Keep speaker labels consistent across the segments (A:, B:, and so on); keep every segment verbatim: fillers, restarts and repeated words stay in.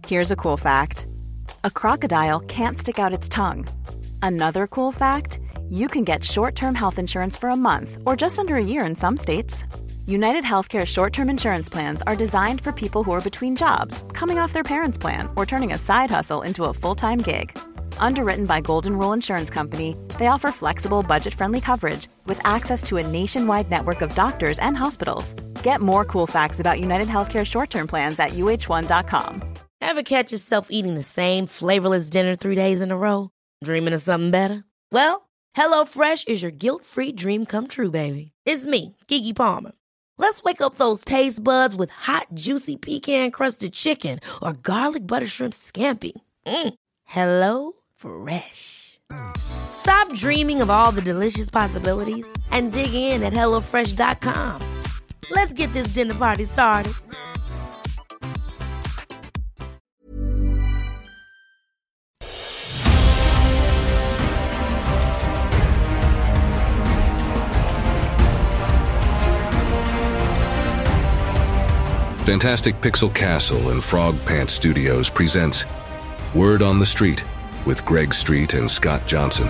A: Here's a cool fact. A crocodile can't stick out its tongue. Another cool fact, you can get short-term health insurance for a month or just under a year in some states. United Healthcare short-term insurance plans are designed for people who are between jobs, coming off their parents' plan, or turning a side hustle into a full-time gig. Underwritten by Golden Rule Insurance Company, they offer flexible, budget-friendly coverage with access to a nationwide network of doctors and hospitals. Get more cool facts about United Healthcare short-term plans at U H one dot com.
B: Ever catch yourself eating the same flavorless dinner three days in a row? Dreaming of something better? Well, HelloFresh is your guilt-free dream come true, baby. It's me, Keke Palmer. Let's wake up those taste buds with hot, juicy pecan-crusted chicken or garlic butter shrimp scampi. Mm. Hello Fresh. Stop dreaming of all the delicious possibilities and dig in at hello fresh dot com. Let's get this dinner party started.
C: Fantastic Pixel Castle and Frog Pants Studios presents Word on the Street with Greg Street and Scott Johnson.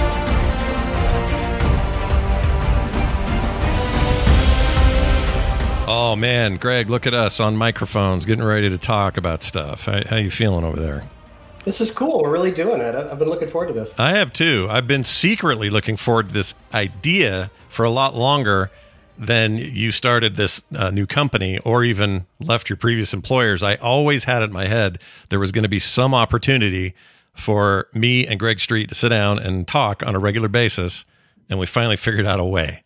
D: Oh man, Greg, look at us on microphones getting ready to talk about stuff. How, how you feeling over there?
E: This is cool. We're really doing it. I've been looking forward to this.
D: I have too. I've been secretly looking forward to this idea for a lot longer than you started this uh, new company or even left your previous employers. I always had it in my head there was going to be some opportunity for me and Greg Street to sit down and talk on a regular basis, and we finally figured out a way.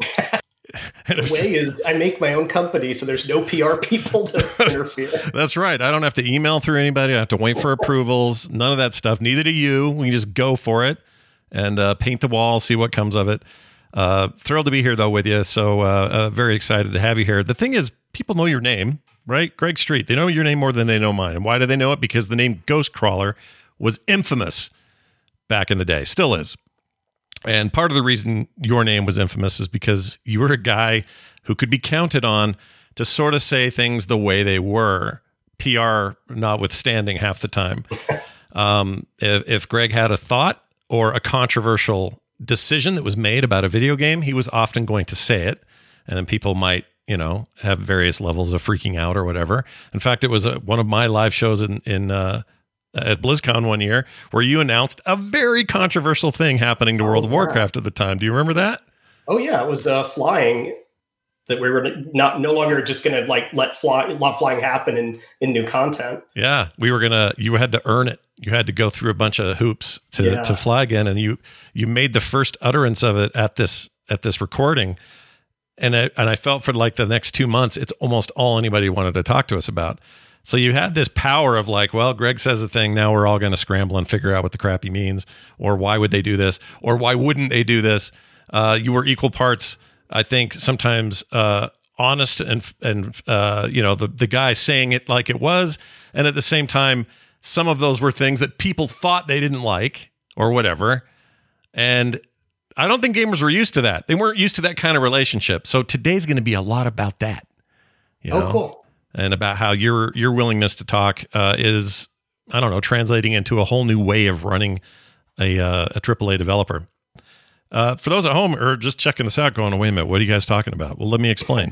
E: The way is I make my own company, so there's no P R people to interfere.
D: That's right. I don't have to email through anybody. I don't have to wait for approvals. None of that stuff. Neither do you. We can just go for it and uh, paint the wall, see what comes of it. Uh, thrilled to be here, though, with you. So uh, uh, very excited to have you here. The thing is, people know your name, right? Greg Street. They know your name more than they know mine. And why do they know it? Because the name Ghostcrawler was infamous back in the day. Still is. And part of the reason your name was infamous is because you were a guy who could be counted on to sort of say things the way they were, P R notwithstanding half the time. Um, if, if Greg had a thought or a controversial decision that was made about a video game, he was often going to say it, and then people might, you know, have various levels of freaking out or whatever. In fact, it was a, one of my live shows in, in uh, at BlizzCon one year where you announced a very controversial thing happening to World oh, of Warcraft yeah. at the time. Do you remember that?
E: Oh yeah, it was uh, flying. That we were not no longer just going to like let fly let flying happen in, in new content.
D: Yeah, we were gonna. You had to earn it. You had to go through a bunch of hoops to, yeah. to fly again, and you you made the first utterance of it at this at this recording, and I, and I felt for like the next two months, it's almost all anybody wanted to talk to us about. So you had this power of like, well, Greg says a thing, now we're all going to scramble and figure out what the crap he means, or why would they do this, or why wouldn't they do this? Uh, you were equal parts, I think, sometimes uh, honest and and uh, you know the the guy saying it like it was, and at the same time, some of those were things that people thought they didn't like or whatever. And I don't think gamers were used to that. They weren't used to that kind of relationship. So today's going to be a lot about that. You know?
E: Oh, cool.
D: And about how your your willingness to talk uh, is, I don't know, translating into a whole new way of running a uh, a triple A developer. Uh, for those at home or just checking this out, going, wait a minute, what are you guys talking about? Well, let me explain.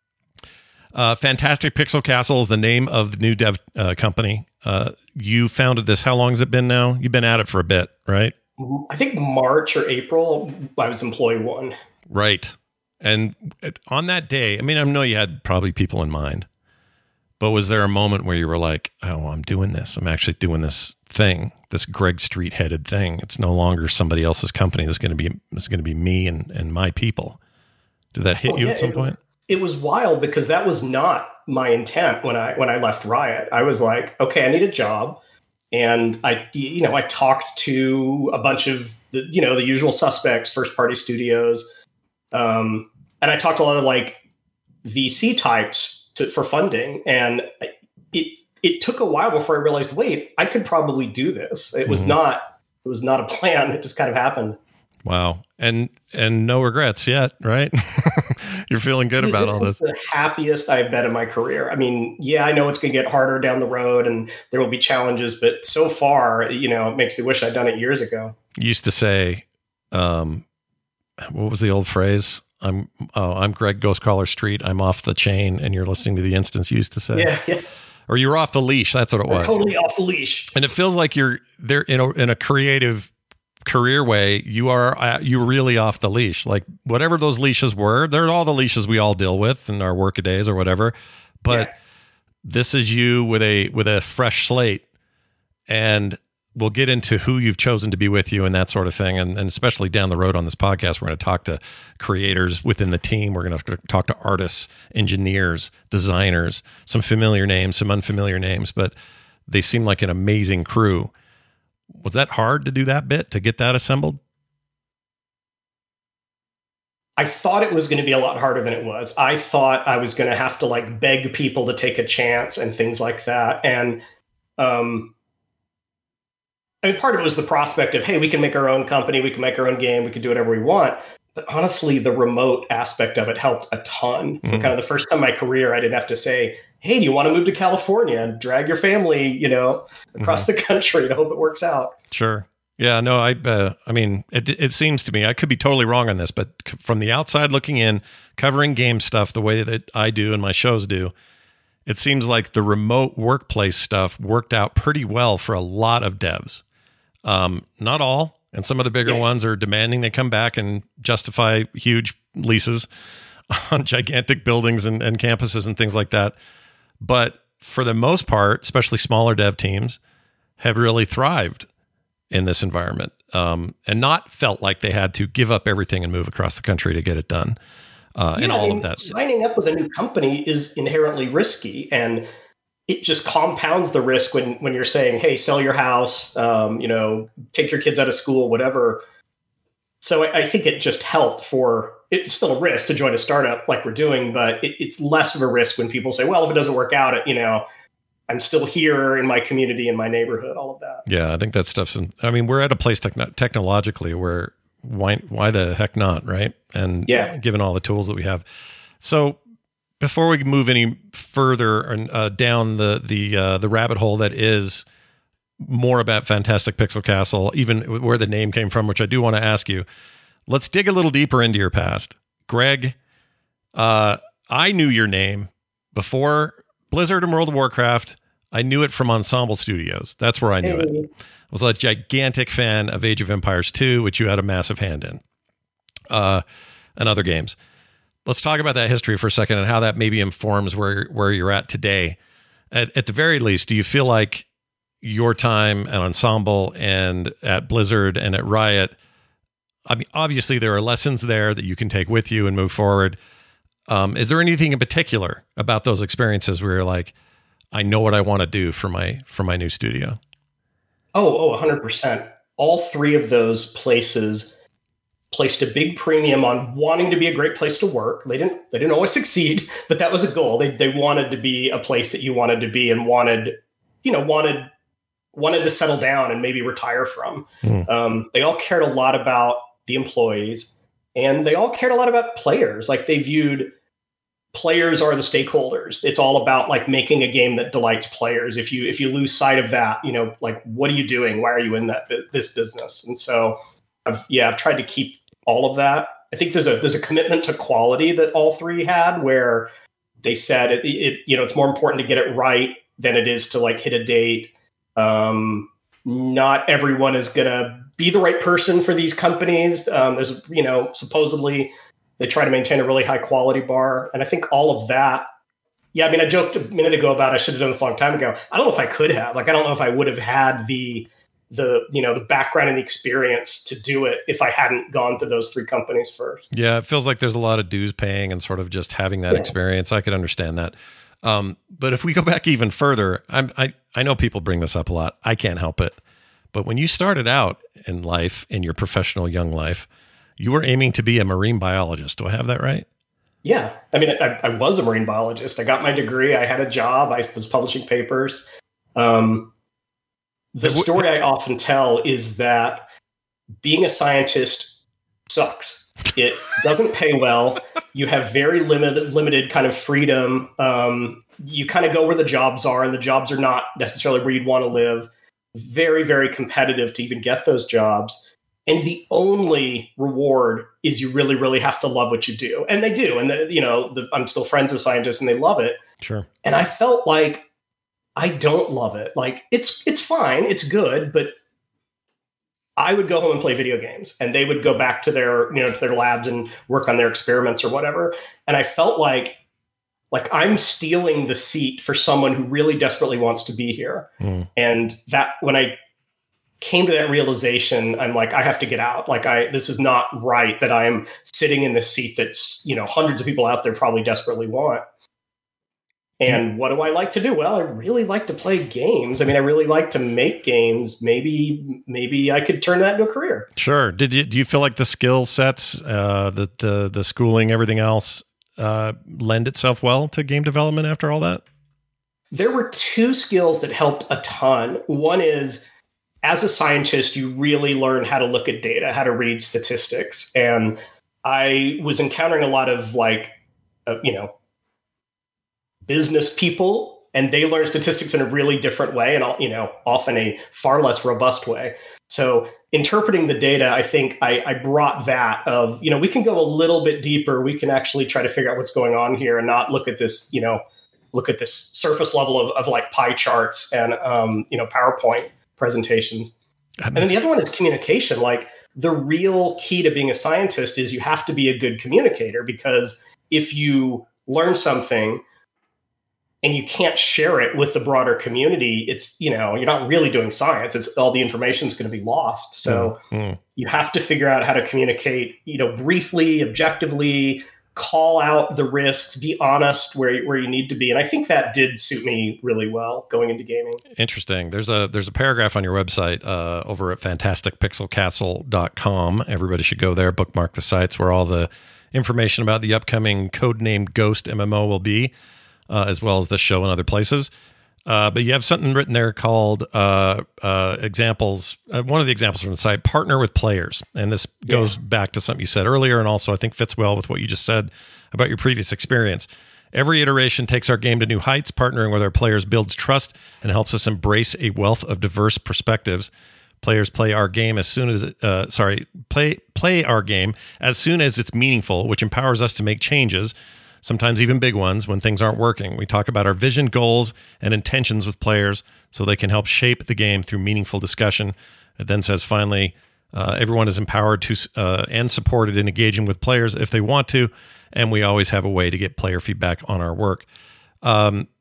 D: Uh, Fantastic Pixel Castle is the name of the new dev uh, company. Uh, you founded this. How long has it been now? You've been at it for a bit, right?
E: I think March or April, I was employee one.
D: Right. And on that day, I mean, I know you had probably people in mind, but was there a moment where you were like, oh, I'm doing this. I'm actually doing this thing, this Greg Street headed thing. It's no longer somebody else's company. That's going to be, it's going to be me and, and my people. Did that hit oh, you yeah, at some
E: it,
D: point?
E: It was wild because that was not my intent when I, when I left Riot. I was like, okay, I need a job. And I, you know, I talked to a bunch of the, you know, the usual suspects, first party studios. Um, and I talked to a lot of like V C types to, for funding. And it, it took a while before I realized, wait, I could probably do this. It was mm-hmm. not, it was not a plan. It just kind of happened.
D: Wow. And, and no regrets yet, right? you're feeling good about
E: it's
D: all this.
E: The happiest I've been in my career. I mean, yeah, I know it's going to get harder down the road and there will be challenges, but so far, you know, it makes me wish I'd done it years ago.
D: You used to say, um, what was the old phrase? I'm, oh, I'm Greg Ghostcaller Street. I'm off the chain. And you're listening to the instance you used to say.
E: Yeah, yeah.
D: Or you were off the leash. That's what it was.
E: Totally off the leash.
D: And it feels like you're there in a, in a creative career way. You are, uh, you're really off the leash. Like whatever those leashes were, they're all the leashes we all deal with in our work days or whatever. But yeah. This is you with a, with a fresh slate. And we'll get into who you've chosen to be with you and that sort of thing. And, and especially down the road on this podcast, we're going to talk to creators within the team. We're going to talk to artists, engineers, designers, some familiar names, some unfamiliar names, but they seem like an amazing crew. Was that hard to do that bit, to get that assembled?
E: I thought it was going to be a lot harder than it was. I thought I was going to have to like beg people to take a chance and things like that. And, um, I mean, part of it was the prospect of, hey, we can make our own company, we can make our own game, we can do whatever we want. But honestly, the remote aspect of it helped a ton. Mm-hmm. For kind of the first time in my career, I didn't have to say, hey, do you want to move to California and drag your family, you know, across mm-hmm. the country to hope it works out?
D: Sure. Yeah, no, I uh, I mean, it, it seems to me, I could be totally wrong on this, but from the outside looking in, covering game stuff the way that I do and my shows do, it seems like the remote workplace stuff worked out pretty well for a lot of devs. Um, not all, and some of the bigger yeah. ones are demanding they come back and justify huge leases on gigantic buildings and, and campuses and things like that. But for the most part, especially smaller dev teams have really thrived in this environment, um, and not felt like they had to give up everything and move across the country to get it done. Uh, yeah, and all I mean, of that.
E: Signing up with a new company is inherently risky, and it just compounds the risk when, when you're saying, hey, sell your house, um, you know, take your kids out of school, whatever. So I, I think it just helped for, it's still a risk to join a startup like we're doing, but it, it's less of a risk when people say, well, if it doesn't work out, it, you know, I'm still here in my community, in my neighborhood, all of that.
D: Yeah, I think that stuff's, in, I mean, we're at a place techn- technologically where why, why the heck not, right? And
E: yeah.
D: given all the tools that we have. So, before we move any further uh, down the the uh, the rabbit hole that is more about Fantastic Pixel Castle, even where the name came from, which I do want to ask you, let's dig a little deeper into your past. Greg, uh, I knew your name before Blizzard and World of Warcraft. I knew it from Ensemble Studios. That's where I knew hey. it. I was a gigantic fan of Age of Empires two, which you had a massive hand in, uh, and other games. Let's talk about that history for a second and how that maybe informs where where you're at today. At, at the very least, do you feel like your time at Ensemble and at Blizzard and at Riot, I mean, obviously there are lessons there that you can take with you and move forward. Um, is there anything in particular about those experiences where you're like, I know what I want to do for my for my new studio?
E: Oh, oh, one hundred percent. All three of those places placed a big premium on wanting to be a great place to work. They didn't they didn't always succeed, but that was a goal. They they wanted to be a place that you wanted to be and wanted, you know, wanted wanted to settle down and maybe retire from. Mm. Um, they all cared a lot about the employees, and they all cared a lot about players. Like they viewed players are the stakeholders. It's all about like making a game that delights players. If you if you lose sight of that, you know, like what are you doing? Why are you in that this business? And so I've yeah, I've tried to keep all of that. I think there's a there's a commitment to quality that all three had, where they said it, it you know it's more important to get it right than it is to like hit a date. Um, not everyone is gonna be the right person for these companies. Um, there's you know supposedly they try to maintain a really high quality bar, and I think all of that. Yeah, I mean, I joked a minute ago about I should have done this a long time ago. I don't know if I could have. Like, I don't know if I would have had the the you know the background and the experience to do it if I hadn't gone to those three companies first.
D: Yeah, it feels like there's a lot of dues paying and sort of just having that yeah. experience. I could understand that. Um, but if we go back even further, I'm, I I know people bring this up a lot. I can't help it. But when you started out in life, in your professional young life, you were aiming to be a marine biologist. Do I have that right?
E: Yeah. I mean, I, I was a marine biologist. I got my degree. I had a job. I was publishing papers. Um, the story I often tell is that being a scientist sucks. It doesn't pay well. You have very limited, limited kind of freedom. Um, you kind of go where the jobs are, and the jobs are not necessarily where you'd want to live. Very, very competitive to even get those jobs. And the only reward is you really, really have to love what you do. And they do. And, the, you know, the, I'm still friends with scientists and they love it.
D: Sure.
E: And I felt like I don't love it. Like, it's it's fine. It's good. But I would go home and play video games, and they would go back to their, you know, to their labs and work on their experiments or whatever. And I felt like, like I'm stealing the seat for someone who really desperately wants to be here. Mm. And that, when I came to that realization, I'm like, I have to get out. Like, I, this is not right that I am sitting in this seat that's, you know, hundreds of people out there probably desperately want. And what do I like to do? Well, I really like to play games. I mean, I really like to make games. Maybe, maybe I could turn that into a career.
D: Sure. Did you, do you feel like the skill sets, uh, the, the, the schooling, everything else, uh, lend itself well to game development after all that?
E: There were two skills that helped a ton. One is, as a scientist, you really learn how to look at data, how to read statistics. And I was encountering a lot of like, uh, you know, business people, and they learn statistics in a really different way, and, you know, often a far less robust way. So interpreting the data, I think I, I brought that of, you know, we can go a little bit deeper. We can actually try to figure out what's going on here and not look at this, you know, look at this surface level of, of like pie charts and, um, you know, PowerPoint presentations. And then the other one is communication. Like, the real key to being a scientist is you have to be a good communicator, because if you learn something and you can't share it with the broader community, it's, you know, you're not really doing science. It's all the information is going to be lost. So mm-hmm. you have to figure out how to communicate, you know, briefly, objectively, call out the risks, be honest where, where you need to be. And I think that did suit me really well going into gaming.
D: Interesting. There's a, there's a paragraph on your website uh, over at fantastic pixel castle dot com. Everybody should go there, bookmark the sites where all the information about the upcoming codenamed Ghost M M O will be. Uh, as well as this show and other places. Uh, but you have something written there called uh, uh, examples. Uh, one of the examples from the site, partner with players. And this goes yeah. back to something you said earlier, and also I think fits well with what you just said about your previous experience. Every iteration takes our game to new heights. Partnering with our players builds trust and helps us embrace a wealth of diverse perspectives. Players play our game as soon as, uh, sorry, play play our game as soon as it's meaningful, which empowers us to make changes, sometimes even big ones, when things aren't working. We talk about our vision, goals, and intentions with players so they can help shape the game through meaningful discussion. It then says, finally, uh, everyone is empowered to uh, and supported in engaging with players if they want to, and we always have a way to get player feedback on our work. Um,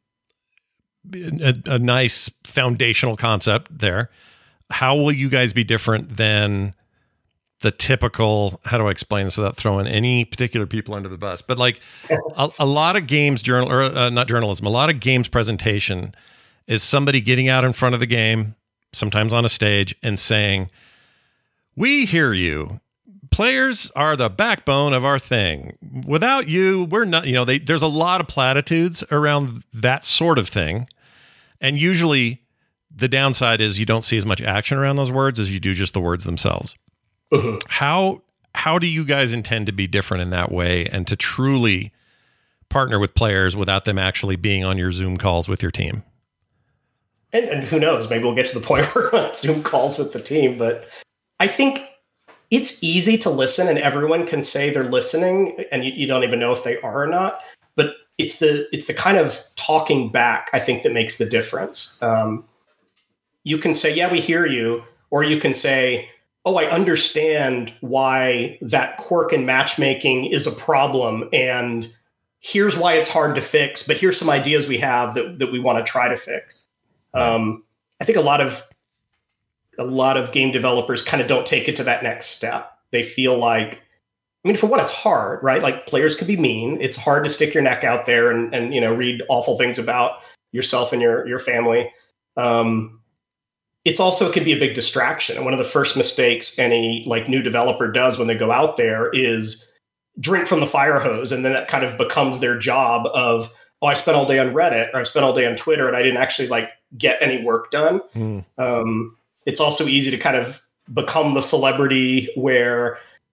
D: a, a nice foundational concept there. How will you guys be different than the typical, how do I explain this without throwing any particular people under the bus? But like a, a lot of games journal or uh, not journalism, a lot of games presentation is somebody getting out in front of the game, sometimes on a stage, and saying, "We hear you. Players are the backbone of our thing. Without you, we're not," you know, they, there's a lot of platitudes around that sort of thing. And usually the downside is you don't see as much action around those words as you do just the words themselves. Uh-huh. How how do you guys intend to be different in that way and to truly partner with players without them actually being on your Zoom calls with your team?
E: And, and who knows, maybe we'll get to the point where we're on Zoom calls with the team. But I think it's easy to listen, and everyone can say they're listening, and you, you don't even know if they are or not. But it's the it's the kind of talking back, I think, that makes the difference. Um, you can say, "Yeah, we hear you," or you can say, "Oh, I understand why that quirk in matchmaking is a problem, and here's why it's hard to fix, but here's some ideas we have that, that we want to try to fix." Um, I think a lot of a lot of game developers kind of don't take it to that next step. They feel like, I mean, for one, it's hard, right? Like, players could be mean. It's hard to stick your neck out there and, and you know, read awful things about yourself and your your family. Um, It's also, it can be a big distraction. And one of the first mistakes any like new developer does when they go out there is drink from the fire hose. And then that kind of becomes their job of, oh, I spent all day on Reddit, or I spent all day on Twitter, and I didn't actually like get any work done. Mm. Um, it's also easy to kind of become the celebrity where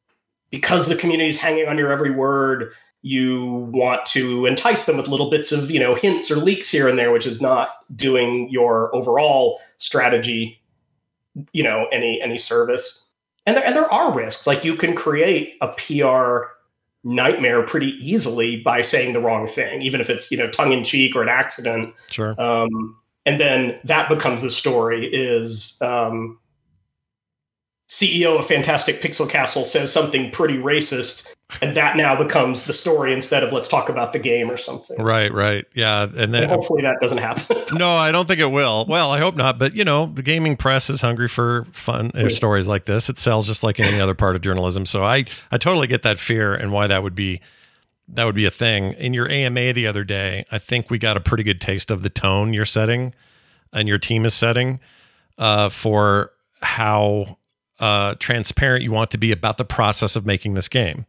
E: because the community is hanging on your every word, you want to entice them with little bits of, you know, hints or leaks here and there, which is not doing your overall strategy, you know, any any service. And there, and there are risks. Like, you can create a P R nightmare pretty easily by saying the wrong thing, even if it's, you know, tongue in cheek or an accident.
D: Sure.
E: Um, and then that becomes the story is um, C E O of Fantastic Pixel Castle says something pretty racist, and that now becomes the story instead of let's talk about the game or something.
D: Right, right. Yeah. And then
E: and hopefully that doesn't happen.
D: No, I don't think it will. Well, I hope not. But, you know, the gaming press is hungry for fun and stories like this. It sells just like any other part of journalism. So I, I totally get that fear and why that would be that would be a thing. In your A M A the other day, I think we got a pretty good taste of the tone you're setting and your team is setting uh, for how uh, transparent you want to be about the process of making this game.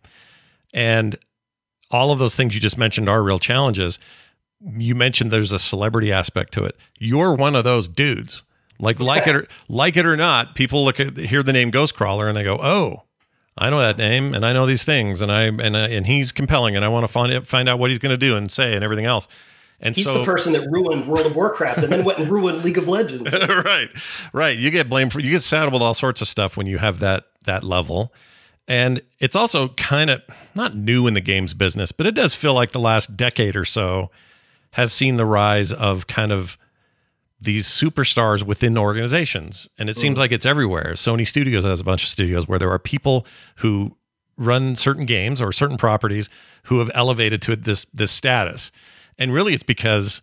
D: And all of those things you just mentioned are real challenges. You mentioned there's a celebrity aspect to it. You're one of those dudes. Like, like it or like it or not, people look at hear the name Ghostcrawler and they go, "Oh, I know that name, and I know these things, and I and I, and he's compelling, and I want to find find out what he's going to do and say and everything else." And
E: he's
D: so,
E: the person that ruined World of Warcraft and then went and ruined League of Legends.
D: right, right. You get blamed for you get saddled with all sorts of stuff when you have that that level. And it's also kind of not new in the games business, but it does feel like the last decade or so has seen the rise of kind of these superstars within organizations. And it seems mm. like it's everywhere. Sony Studios has a bunch of studios where there are people who run certain games or certain properties who have elevated to this, this status. And really it's because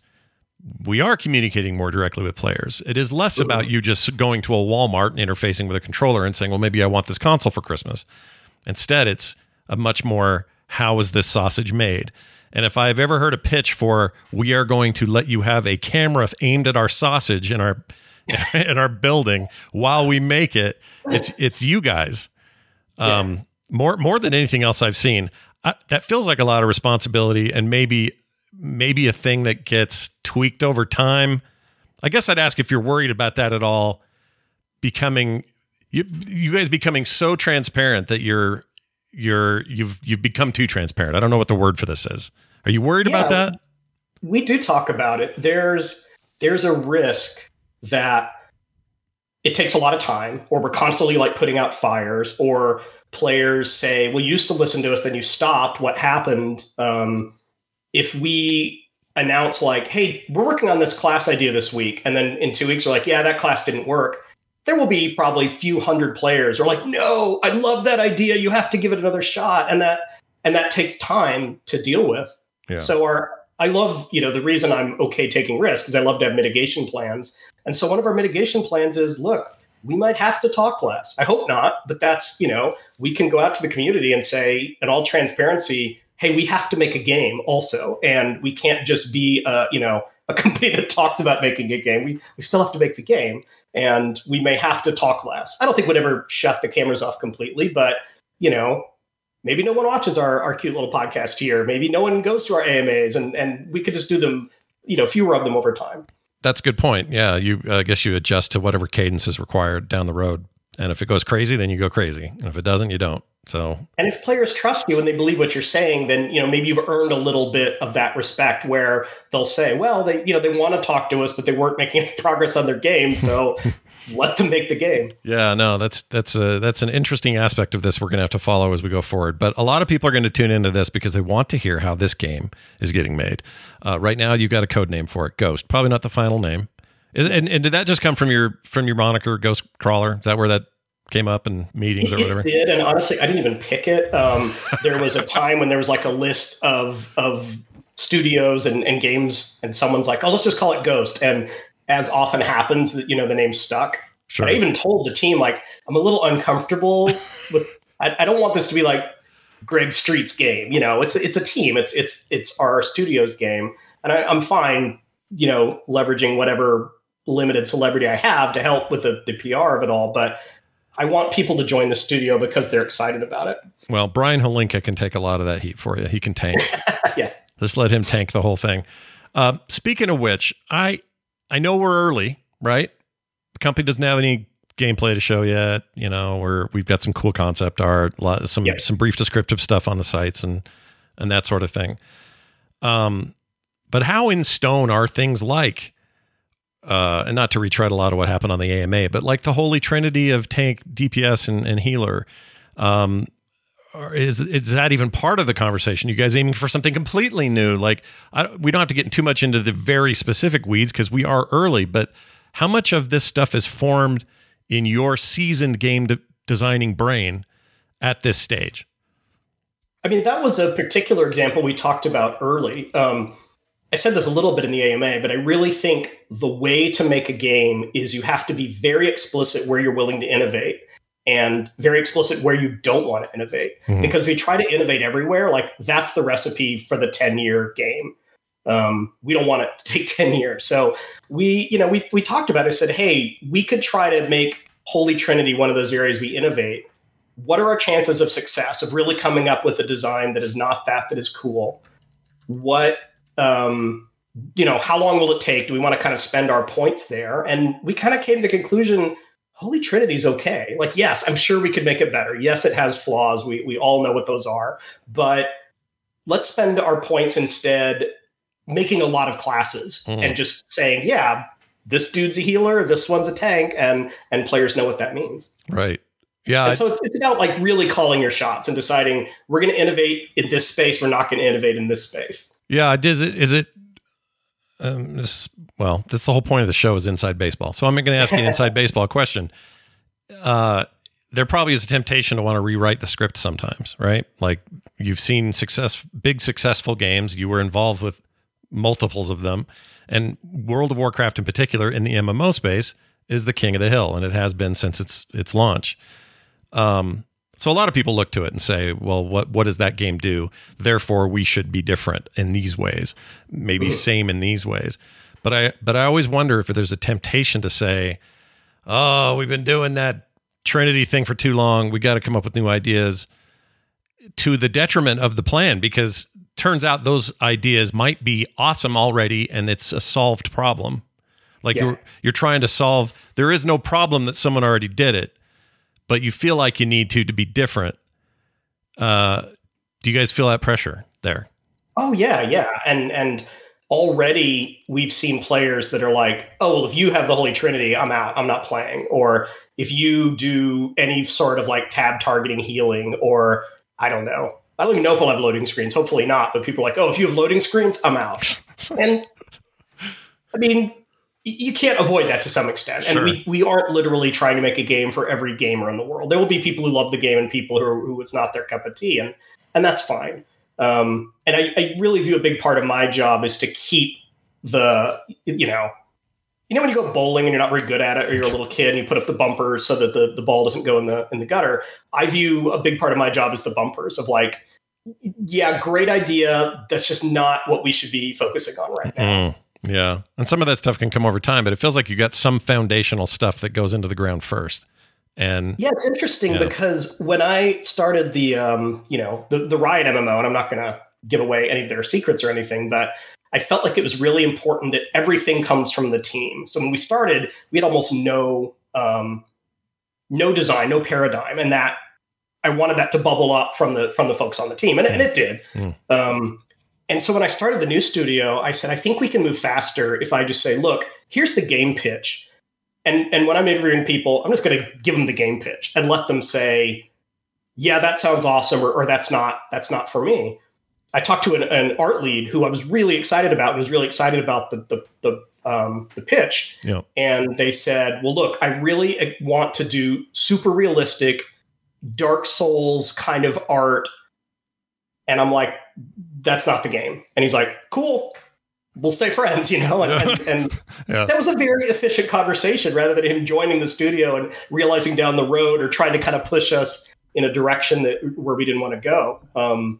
D: we are communicating more directly with players. It is less mm. about you just going to a Walmart and interfacing with a controller and saying, well, maybe I want this console for Christmas. Instead, it's a much more, how is this sausage made? And if I've ever heard a pitch for, we are going to let you have a camera aimed at our sausage in our in our building while we make it, it's it's you guys. Um, yeah. More more than anything else I've seen. I, that feels like a lot of responsibility and maybe maybe a thing that gets tweaked over time. I guess I'd ask if you're worried about that at all, becoming you you guys becoming so transparent that you're you're you've you've become too transparent. I don't know what the word for this is. Are you worried yeah, about that?
E: We do talk about it. There's there's a risk that it takes a lot of time, or we're constantly like putting out fires, or players say, well, you used to listen to us, then you stopped. What happened? Um, if we announce like, hey, we're working on this class idea this week, and then in two weeks we're like, yeah, that class didn't work. There will be probably a few hundred players who are like, no, I love that idea. You have to give it another shot. And that and that takes time to deal with. Yeah. So our I love, you know, the reason I'm okay taking risks is I love to have mitigation plans. And so one of our mitigation plans is, look, we might have to talk less. I hope not, but that's, you know, we can go out to the community and say, in all transparency, hey, we have to make a game also. And we can't just be, uh, you know, a company that talks about making a game. We we still have to make the game, and we may have to talk less. I don't think we'd ever shut the cameras off completely, but, you know, maybe no one watches our, our cute little podcast here. Maybe no one goes to our A M As, and, and we could just do them, you know, fewer of them over time.
D: That's a good point. Yeah, you uh, I guess you adjust to whatever cadence is required down the road. And if it goes crazy, then you go crazy. And if it doesn't, you don't. So, and
E: if players trust you and they believe what you're saying, then, you know, maybe you've earned a little bit of that respect where they'll say, well, they, you know, they want to talk to us, but they weren't making progress on their game. So let them make the game.
D: Yeah, no, that's, that's a, that's an interesting aspect of this we're going to have to follow as we go forward. But a lot of people are going to tune into this because they want to hear how this game is getting made. Uh, right now, you've got a code name for it, Ghost. Probably not the final name. And, and did that just come from your, from your moniker, Ghostcrawler? Is that where that came up in meetings or whatever?
E: It did, and honestly, I didn't even pick it. Um, there was a time when there was like a list of of studios and, and games, and someone's like, "Oh, let's just call it Ghost." And as often happens, that you know the name stuck. Sure. But I even told the team, like, I'm a little uncomfortable with. I, I don't want this to be like Greg Street's game. You know, it's it's a team. It's it's it's our studio's game, and I, I'm fine. You know, leveraging whatever limited celebrity I have to help with the, the P R of it all, but I want people to join the studio because they're excited about it.
D: Well, Brian Holinka can take a lot of that heat for you. He can tank.
E: Yeah.
D: Just let him tank the whole thing. Uh, speaking of which, I I know we're early, right? The company doesn't have any gameplay to show yet. You know, we're we've got some cool concept art, lot, some
E: yep.
D: some brief descriptive stuff on the sites and and that sort of thing. Um, but how in stone are things like? Uh, and not to retread a lot of what happened on the A M A, but like the holy trinity of tank, D P S, and, and healer. Um, or is is that even part of the conversation? You guys aiming for something completely new? Like, I, we don't have to get too much into the very specific weeds because we are early, but how much of this stuff is formed in your seasoned game de- designing brain at this stage?
E: I mean, that was a particular example we talked about early. Um, I said this a little bit in the A M A, but I really think the way to make a game is you have to be very explicit where you're willing to innovate and very explicit where you don't want to innovate. Mm-hmm. Because if we try to innovate everywhere, like that's the recipe for the ten-year game. Um, we don't want it to take ten years. So we, you know, we we talked about it. I said, hey, we could try to make Holy Trinity one of those areas we innovate. What are our chances of success, of really coming up with a design that is not that, that is cool? What... Um, you know, how long will it take? Do we want to kind of spend our points there? And we kind of came to the conclusion, Holy Trinity is okay. Like, yes, I'm sure we could make it better. Yes, it has flaws. We we all know what those are. But let's spend our points instead making a lot of classes mm. and just saying, yeah, this dude's a healer, this one's a tank, and and players know what that means.
D: Right. Yeah.
E: And so it's it's about like really calling your shots and deciding we're going to innovate in this space. We're not going to innovate in this space.
D: Yeah. Is it, is it, um, this, well, that's the whole point of the show is inside baseball. So I'm going to ask you an inside baseball question. Uh, there probably is a temptation to want to rewrite the script sometimes, right? Like you've seen success, big successful games. You were involved with multiples of them, and World of Warcraft in particular in the M M O space is the king of the hill. And it has been since its, its launch. Um, So a lot of people look to it and say, well, what, what does that game do? Therefore, we should be different in these ways, maybe same in these ways. But I, but I always wonder if there's a temptation to say, oh, we've been doing that Trinity thing for too long. We got to come up with new ideas, to the detriment of the plan, because turns out those ideas might be awesome already. And it's a solved problem. Like yeah. you're, you're trying to solve, there is no problem that someone already did it, but you feel like you need to to be different. Uh, do you guys feel that pressure there?
E: Oh, yeah, yeah. And and already we've seen players that are like, oh, well, if you have the Holy Trinity, I'm out. I'm not playing. Or if you do any sort of like tab targeting healing, or I don't know. I don't even know if we'll have loading screens. Hopefully not. But people are like, oh, if you have loading screens, I'm out. And I mean... you can't avoid that to some extent. And
D: sure.
E: we, we aren't literally trying to make a game for every gamer in the world. There will be people who love the game and people who, are, who it's not their cup of tea. And, and that's fine. Um, and I, I really view a big part of my job is to keep the, you know, you know, when you go bowling and you're not very good at it, or you're a little kid and you put up the bumpers so that the, the ball doesn't go in the, in the gutter. I view a big part of my job as the bumpers of like, yeah, great idea. That's just not what we should be focusing on right now.
D: Mm. Yeah. And some of that stuff can come over time, but it feels like you got some foundational stuff that goes into the ground first. And
E: yeah, it's interesting yeah. because when I started the, um, you know, the, the Riot M M O, and I'm not going to give away any of their secrets or anything, but I felt like it was really important that everything comes from the team. So when we started, we had almost no, um, no design, no paradigm. And that I wanted that to bubble up from the, from the folks on the team. And, mm. and it did. Mm. Um, And so when I started the new studio, I said, I think we can move faster if I just say, look, here's the game pitch. And and when I'm interviewing people, I'm just going to give them the game pitch and let them say, yeah, that sounds awesome, or, or that's not that's not for me. I talked to an, an art lead who I was really excited about and was really excited about the the the, um, the pitch.
D: Yeah.
E: And they said, well, look, I really want to do super realistic, Dark Souls kind of art. And I'm like, that's not the game. And he's like, cool, we'll stay friends, you know? And, and, and yeah. that was a very efficient conversation rather than him joining the studio and realizing down the road or trying to kind of push us in a direction that where we didn't want to go. Um,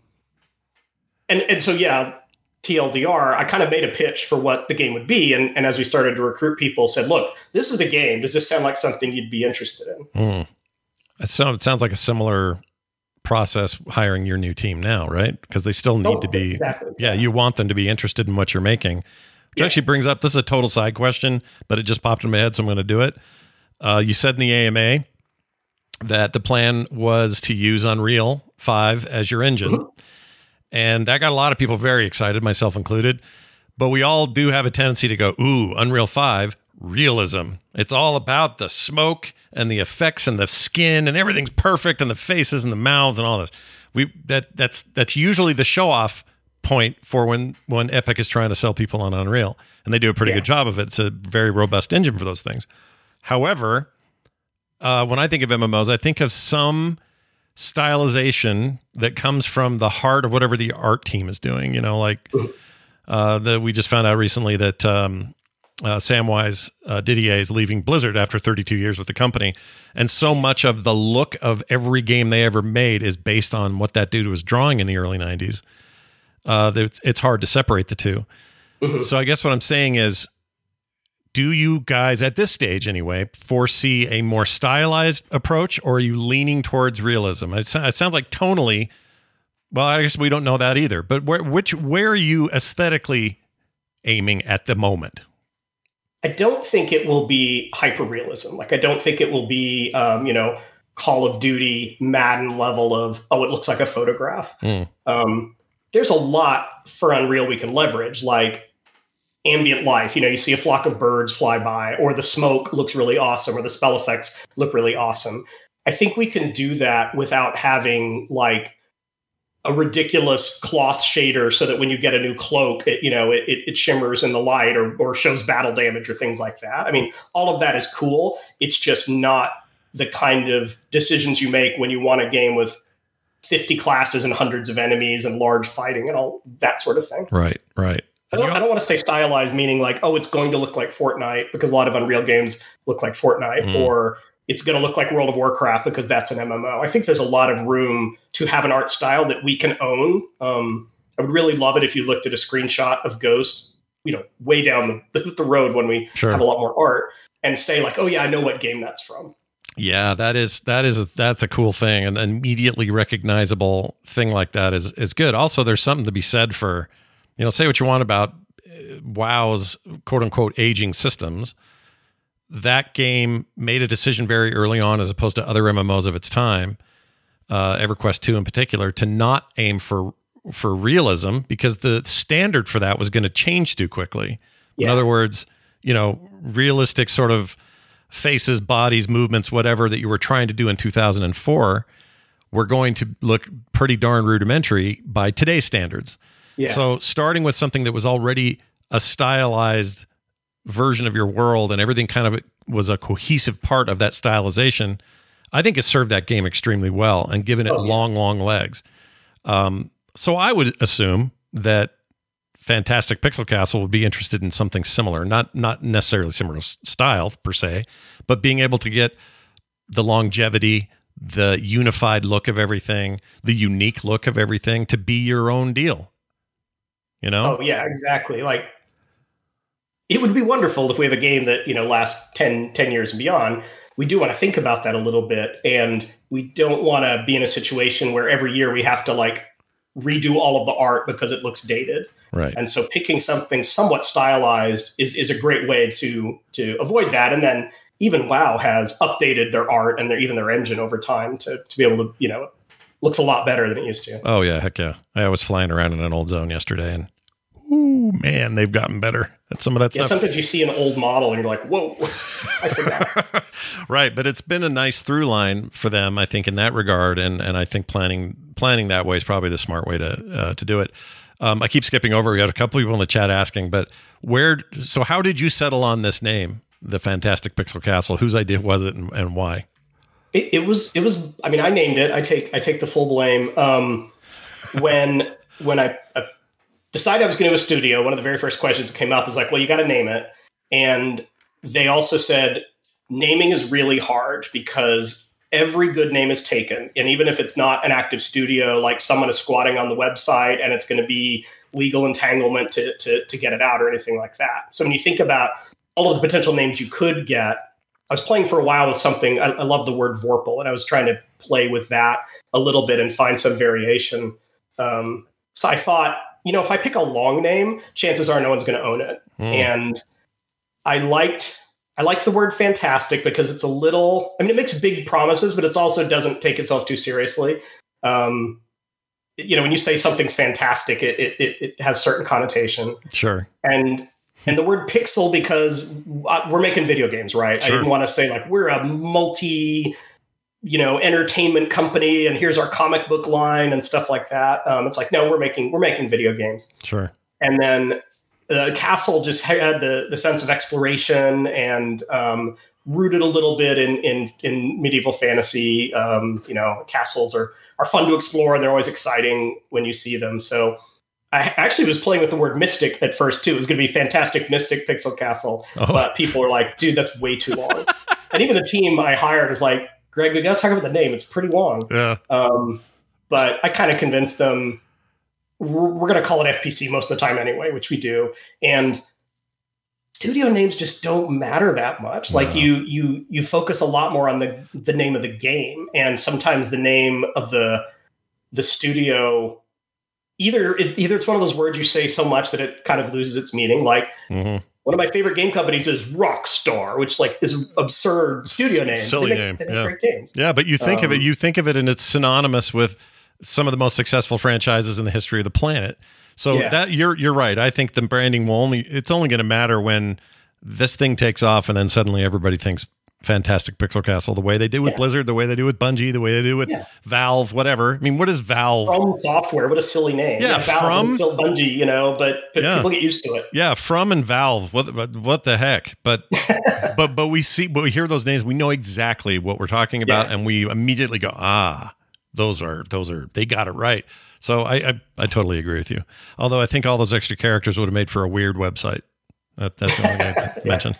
E: and, and so, yeah, T L D R, I kind of made a pitch for what the game would be. And, and as we started to recruit people, said, look, this is the game. Does this sound like something you'd be interested in?
D: Mm. It, sound, it sounds like a similar process hiring your new team now, right? Because they still need oh, to be,
E: exactly.
D: yeah, you want them to be interested in what you're making, which
E: yeah.
D: actually brings up, this is a total side question, but it just popped in my head, so I'm going to do it. Uh, you said in the A M A that the plan was to use Unreal five as your engine. Mm-hmm. And that got a lot of people very excited, myself included. But we all do have a tendency to go, ooh, Unreal five, realism. It's all about the smoke and the effects and the skin and everything's perfect and the faces and the mouths and all this. We that that's that's usually the show off point for when when Epic is trying to sell people on Unreal, and they do a pretty yeah. good job of it. It's a very robust engine for those things. However, uh, when I think of M M Os, I think of some stylization that comes from the heart of whatever the art team is doing. You know, like uh, the we just found out recently that um, uh, Samwise uh, Didier is leaving Blizzard after thirty-two years with the company, and so much of the look of every game they ever made is based on what that dude was drawing in the early nineties. Uh, it's, it's hard to separate the two. Mm-hmm. So I guess what I'm saying is, do you guys, at this stage anyway, foresee a more stylized approach, or are you leaning towards realism? It, it sounds like tonally, well, I guess we don't know that either, but where, which, where are you aesthetically aiming at the moment?
E: I don't think it will be hyper-realism. Like, I don't think it will be, um, you know, Call of Duty, Madden level of, oh, it looks like a photograph. Mm. Um, there's a lot for Unreal we can leverage, like ambient life. You know, you see a flock of birds fly by, or the smoke looks really awesome, or the spell effects look really awesome. I think we can do that without having like a ridiculous cloth shader so that when you get a new cloak, it, you know, it, it shimmers in the light or, or shows battle damage or things like that. I mean, all of that is cool. It's just not the kind of decisions you make when you want a game with fifty classes and hundreds of enemies and large fighting and all that sort of thing.
D: Right, right.
E: I don't, I don't want to say stylized, meaning like, oh, it's going to look like Fortnite, because a lot of Unreal games look like Fortnite, mm. or it's going to look like World of Warcraft because that's an M M O. I think there's a lot of room to have an art style that we can own. Um, I would really love it if you looked at a screenshot of Ghost, you know, way down the, the, the road when we sure. have a lot more art, and say like, oh yeah, I know what game that's from.
D: Yeah, that is that is a, that's a cool thing, and an immediately recognizable thing like that is is good. Also, there's something to be said for, you know, say what you want about WoW's quote unquote aging systems. That game made a decision very early on, as opposed to other M M Os of its time, uh, EverQuest two in particular, to not aim for for realism, because the standard for that was going to change too quickly. Yeah. In other words, you know, realistic sort of faces, bodies, movements, whatever that you were trying to do in two thousand four were going to look pretty darn rudimentary by today's standards. Yeah. So starting with something that was already a stylized version of your world, and everything kind of was a cohesive part of that stylization, I think has served that game extremely well and given it oh, yeah. long, long legs. Um, so I would assume that Fantastic Pixel Castle would be interested in something similar, not not necessarily similar style per se, but being able to get the longevity, the unified look of everything, the unique look of everything to be your own deal. You know?
E: Oh yeah, exactly. Like, it would be wonderful if we have a game that, you know, lasts ten, ten years and beyond. We do want to think about that a little bit, and we don't want to be in a situation where every year we have to like redo all of the art because it looks dated.
D: Right.
E: And so picking something somewhat stylized is, is a great way to to avoid that. And then even WoW has updated their art and their even their engine over time to, to be able to, you know, looks a lot better than it used to.
D: Oh, yeah. Heck yeah. I was flying around in an old zone yesterday, and ooh, man, they've gotten better at some of that
E: yeah,
D: stuff.
E: Sometimes you see an old model and you're like, whoa, I forgot.
D: Right. But it's been a nice through line for them, I think, in that regard. And and I think planning planning that way is probably the smart way to uh, to do it. Um, I keep skipping over. We got a couple people in the chat asking, but where? So how did you settle on this name, the Fantastic Pixel Castle? Whose idea was it, and, and why?
E: It, it was. It was. I mean, I named it. I take. I take the full blame. Um, when when I uh, decided I was going to do a studio, one of the very first questions that came up is like, well, you got to name it. And they also said naming is really hard because every good name is taken. And even if it's not an active studio, like someone is squatting on the website and it's going to be legal entanglement to, to, to get it out or anything like that. So when you think about all of the potential names you could get, I was playing for a while with something. I, I love the word Vorpal, and I was trying to play with that a little bit and find some variation. Um, so I thought, you know, if I pick a long name, chances are no one's going to own it. Mm. And I liked I like the word fantastic because it's a little, I mean, it makes big promises, but it also doesn't take itself too seriously. Um, you know, when you say something's fantastic, it, it, it has certain connotation.
D: Sure.
E: And, and the word pixel, because we're making video games, right? Sure. I didn't want to say like, we're a multi, you know, entertainment company and here's our comic book line and stuff like that. Um, it's like, no, we're making, we're making video games.
D: Sure.
E: And then the uh, castle just had the, the sense of exploration and um, rooted a little bit in, in, in medieval fantasy. Um, you know, castles are, are fun to explore and they're always exciting when you see them. So I actually was playing with the word mystic at first too. It was going to be Fantastic Mystic Pixel Castle. Oh. But people were like, dude, that's way too long. And even the team I hired is like, Greg, we got to talk about the name. It's pretty long.
D: Yeah.
E: Um, but I kind of convinced them we're, we're going to call it F P C most of the time anyway, which we do. And studio names just don't matter that much. No. Like you, you, you focus a lot more on the, the name of the game. And sometimes the name of the, the studio, either, it, either it's one of those words you say so much that it kind of loses its meaning. Like, mm-hmm. One of my favorite game companies is Rockstar, which like is an absurd studio name.
D: Silly
E: they make,
D: name.
E: They make
D: yeah.
E: great games.
D: Yeah, but you think um, of it, you think of it, and it's synonymous with some of the most successful franchises in the history of the planet. So yeah. that you're you're right. I think the branding will only it's only going to matter when this thing takes off, and then suddenly everybody thinks Fantastic Pixel Castle, the way they do with yeah. Blizzard, the way they do with Bungie, the way they do with yeah. Valve, whatever. I mean, what is Valve?
E: From Software, what a silly name.
D: Yeah,
E: yeah Valve
D: from
E: still Bungie, you know, but, but yeah. people get used to it.
D: Yeah, From and Valve. What what the heck? But but but we see, but we hear those names, we know exactly what we're talking about, yeah. and we immediately go, ah, those are those are they got it right. So I I, I totally agree with you. Although I think all those extra characters would have made for a weird website. That, that's the only thing I'd yeah. mention.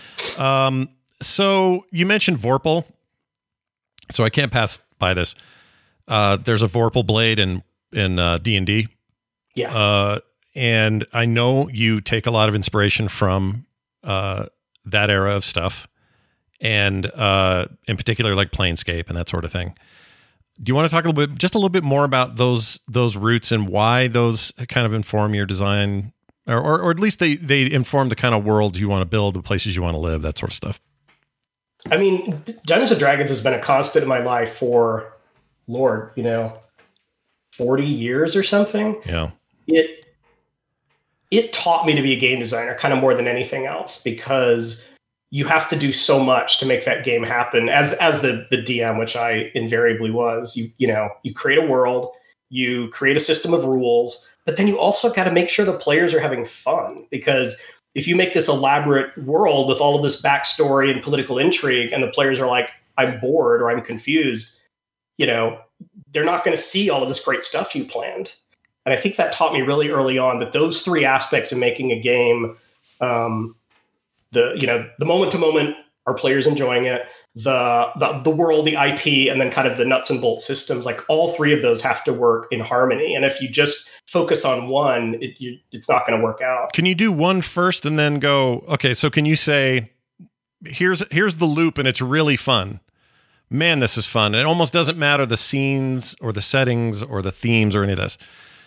D: Um. So you mentioned Vorpal, so I can't pass by this. Uh, there's a Vorpal blade in in uh, D and D,
E: yeah,
D: uh, and I know you take a lot of inspiration from uh, that era of stuff, and uh, in particular, like Planescape and that sort of thing. Do you want to talk a little bit, just a little bit more about those those roots and why those kind of inform your design, or or, or at least they they inform the kind of world you want to build, the places you want to live, that sort of stuff?
E: I mean, Dungeons and Dragons has been a constant in my life for, Lord, you know, forty years or something.
D: Yeah.
E: It it taught me to be a game designer kind of more than anything else, because you have to do so much to make that game happen. As as the the D M, which I invariably was, you you know, you create a world, you create a system of rules, but then you also got to make sure the players are having fun, because if you make this elaborate world with all of this backstory and political intrigue and the players are like, I'm bored or I'm confused, you know, they're not going to see all of this great stuff you planned. And I think that taught me really early on that those three aspects of making a game, um, the, you know, the moment to moment, are players enjoying it, the, the the world, the I P, and then kind of the nuts and bolts systems, like all three of those have to work in harmony. And if you just focus on one, it, you, it's not going to work out.
D: Can you do one first and then go, okay, so can you say, here's here's the loop and it's really fun. Man, this is fun. It almost doesn't matter the scenes or the settings or the themes or any of this.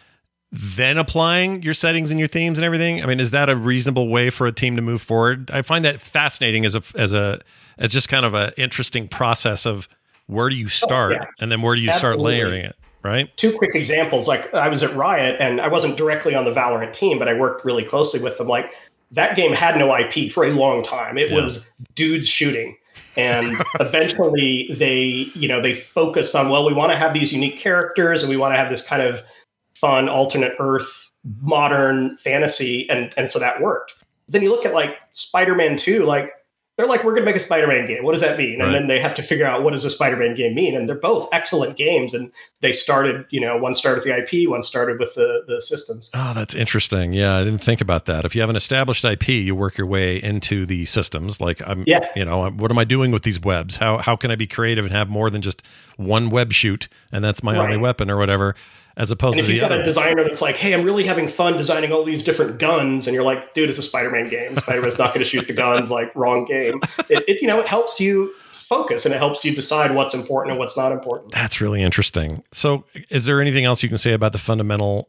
D: Then applying your settings and your themes and everything. I mean, is that a reasonable way for a team to move forward? I find that fascinating as a as a as just kind of an interesting process of where do you start, oh, yeah. and then where do you Absolutely. start layering it, right?
E: Two quick examples. Like I was at Riot and I wasn't directly on the Valorant team, but I worked really closely with them. Like that game had no I P for a long time. It yeah. was dudes shooting. And eventually they, you know, they focused on, well, we want to have these unique characters and we want to have this kind of fun alternate Earth, modern fantasy. And, and so that worked. Then you look at like Spider-Man two, like they're like, we're going to make a Spider-Man game. What does that mean? Right. And then they have to figure out what does a Spider-Man game mean? And they're both excellent games. And they started, you know, one started with the I P, one started with the, the systems.
D: Oh, that's interesting. Yeah, I didn't think about that. If you have an established I P, you work your way into the systems. Like, I'm, yeah. you know, what am I doing with these webs? How how can I be creative and have more than just one web shoot and that's my right. only weapon or whatever? As opposed
E: and
D: to
E: if
D: the
E: you've got
D: other.
E: a designer that's like, hey, I'm really having fun designing all these different guns, and you're like, dude, it's a Spider-Man game. Spider-Man's not going to shoot the guns, like wrong game. It, it, you know, it helps you focus and it helps you decide what's important and what's not important.
D: That's really interesting. So is there anything else you can say about the fundamental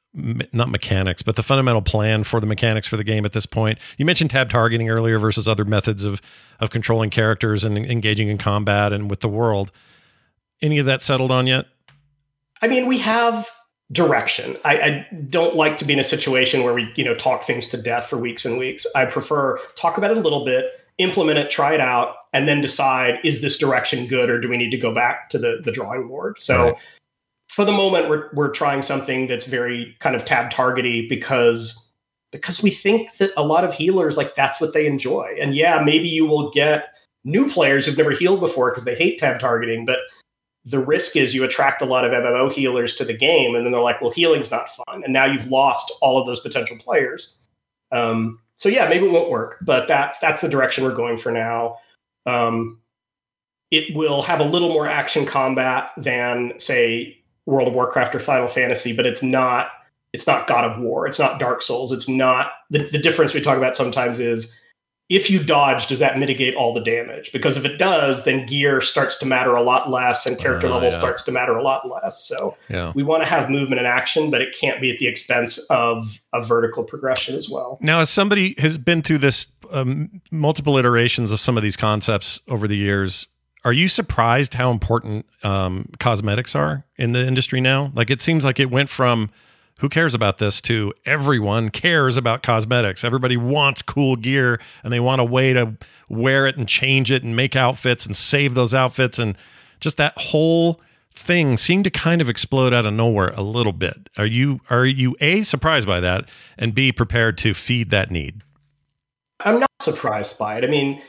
D: me- not mechanics, but the fundamental plan for the mechanics for the game at this point? You mentioned tab targeting earlier versus other methods of of controlling characters and engaging in combat and with the world. Any of that settled on yet?
E: I mean, we have direction. I, I don't like to be in a situation where we, you know, talk things to death for weeks and weeks. I prefer talk about it a little bit, implement it, try it out, and then decide, is this direction good or do we need to go back to the, the drawing board? So right. For the moment, we're we're trying something that's very kind of tab targety because because we think that a lot of healers, like, that's what they enjoy. And yeah, maybe you will get new players who've never healed before because they hate tab targeting, but the risk is you attract a lot of M M O healers to the game, and then they're like, well, healing's not fun. And now you've lost all of those potential players. Um, so yeah, maybe it won't work, but that's that's the direction we're going for now. Um, it will have a little more action combat than, say, World of Warcraft or Final Fantasy, but it's not it's not God of War. It's not Dark Souls. It's not the, the difference we talk about sometimes is, if you dodge, does that mitigate all the damage? Because if it does, then gear starts to matter a lot less and character uh, level yeah. starts to matter a lot less. So yeah. we want to have movement and action, but it can't be at the expense of a vertical progression as well.
D: Now, as somebody has been through this um, multiple iterations of some of these concepts over the years, are you surprised how important um, cosmetics are in the industry now? Like, it seems like it went from who cares about this to everyone cares about cosmetics. Everybody wants cool gear and they want a way to wear it and change it and make outfits and save those outfits. And just that whole thing seemed to kind of explode out of nowhere a little bit. Are you, are you A, surprised by that, and B, prepared to feed that need?
E: I'm not surprised by it. I mean,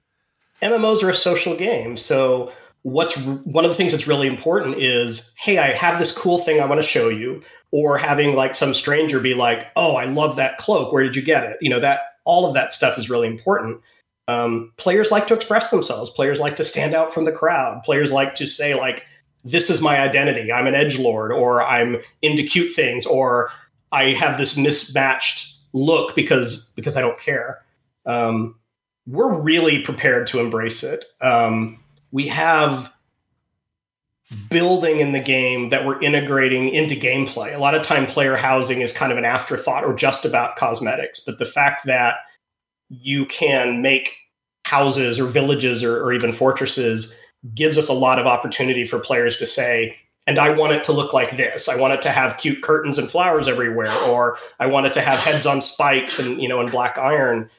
E: M M Os are a social game. So what's one of the things that's really important is, hey, I have this cool thing I want to show you. Or having like some stranger be like, oh, I love that cloak. Where did you get it? You know, that all of that stuff is really important. Um, players like to express themselves. Players like to stand out from the crowd. Players like to say, like, this is my identity. I'm an edgelord, or I'm into cute things, or I have this mismatched look because because I don't care. Um, we're really prepared to embrace it. Um, we have building in the game that we're integrating into gameplay. A lot of time player housing is kind of an afterthought or just about cosmetics, but the fact that you can make houses or villages or, or even fortresses gives us a lot of opportunity for players to say, and I want it to look like this. I want it to have cute curtains and flowers everywhere, or I want it to have heads on spikes and, you know, and black iron.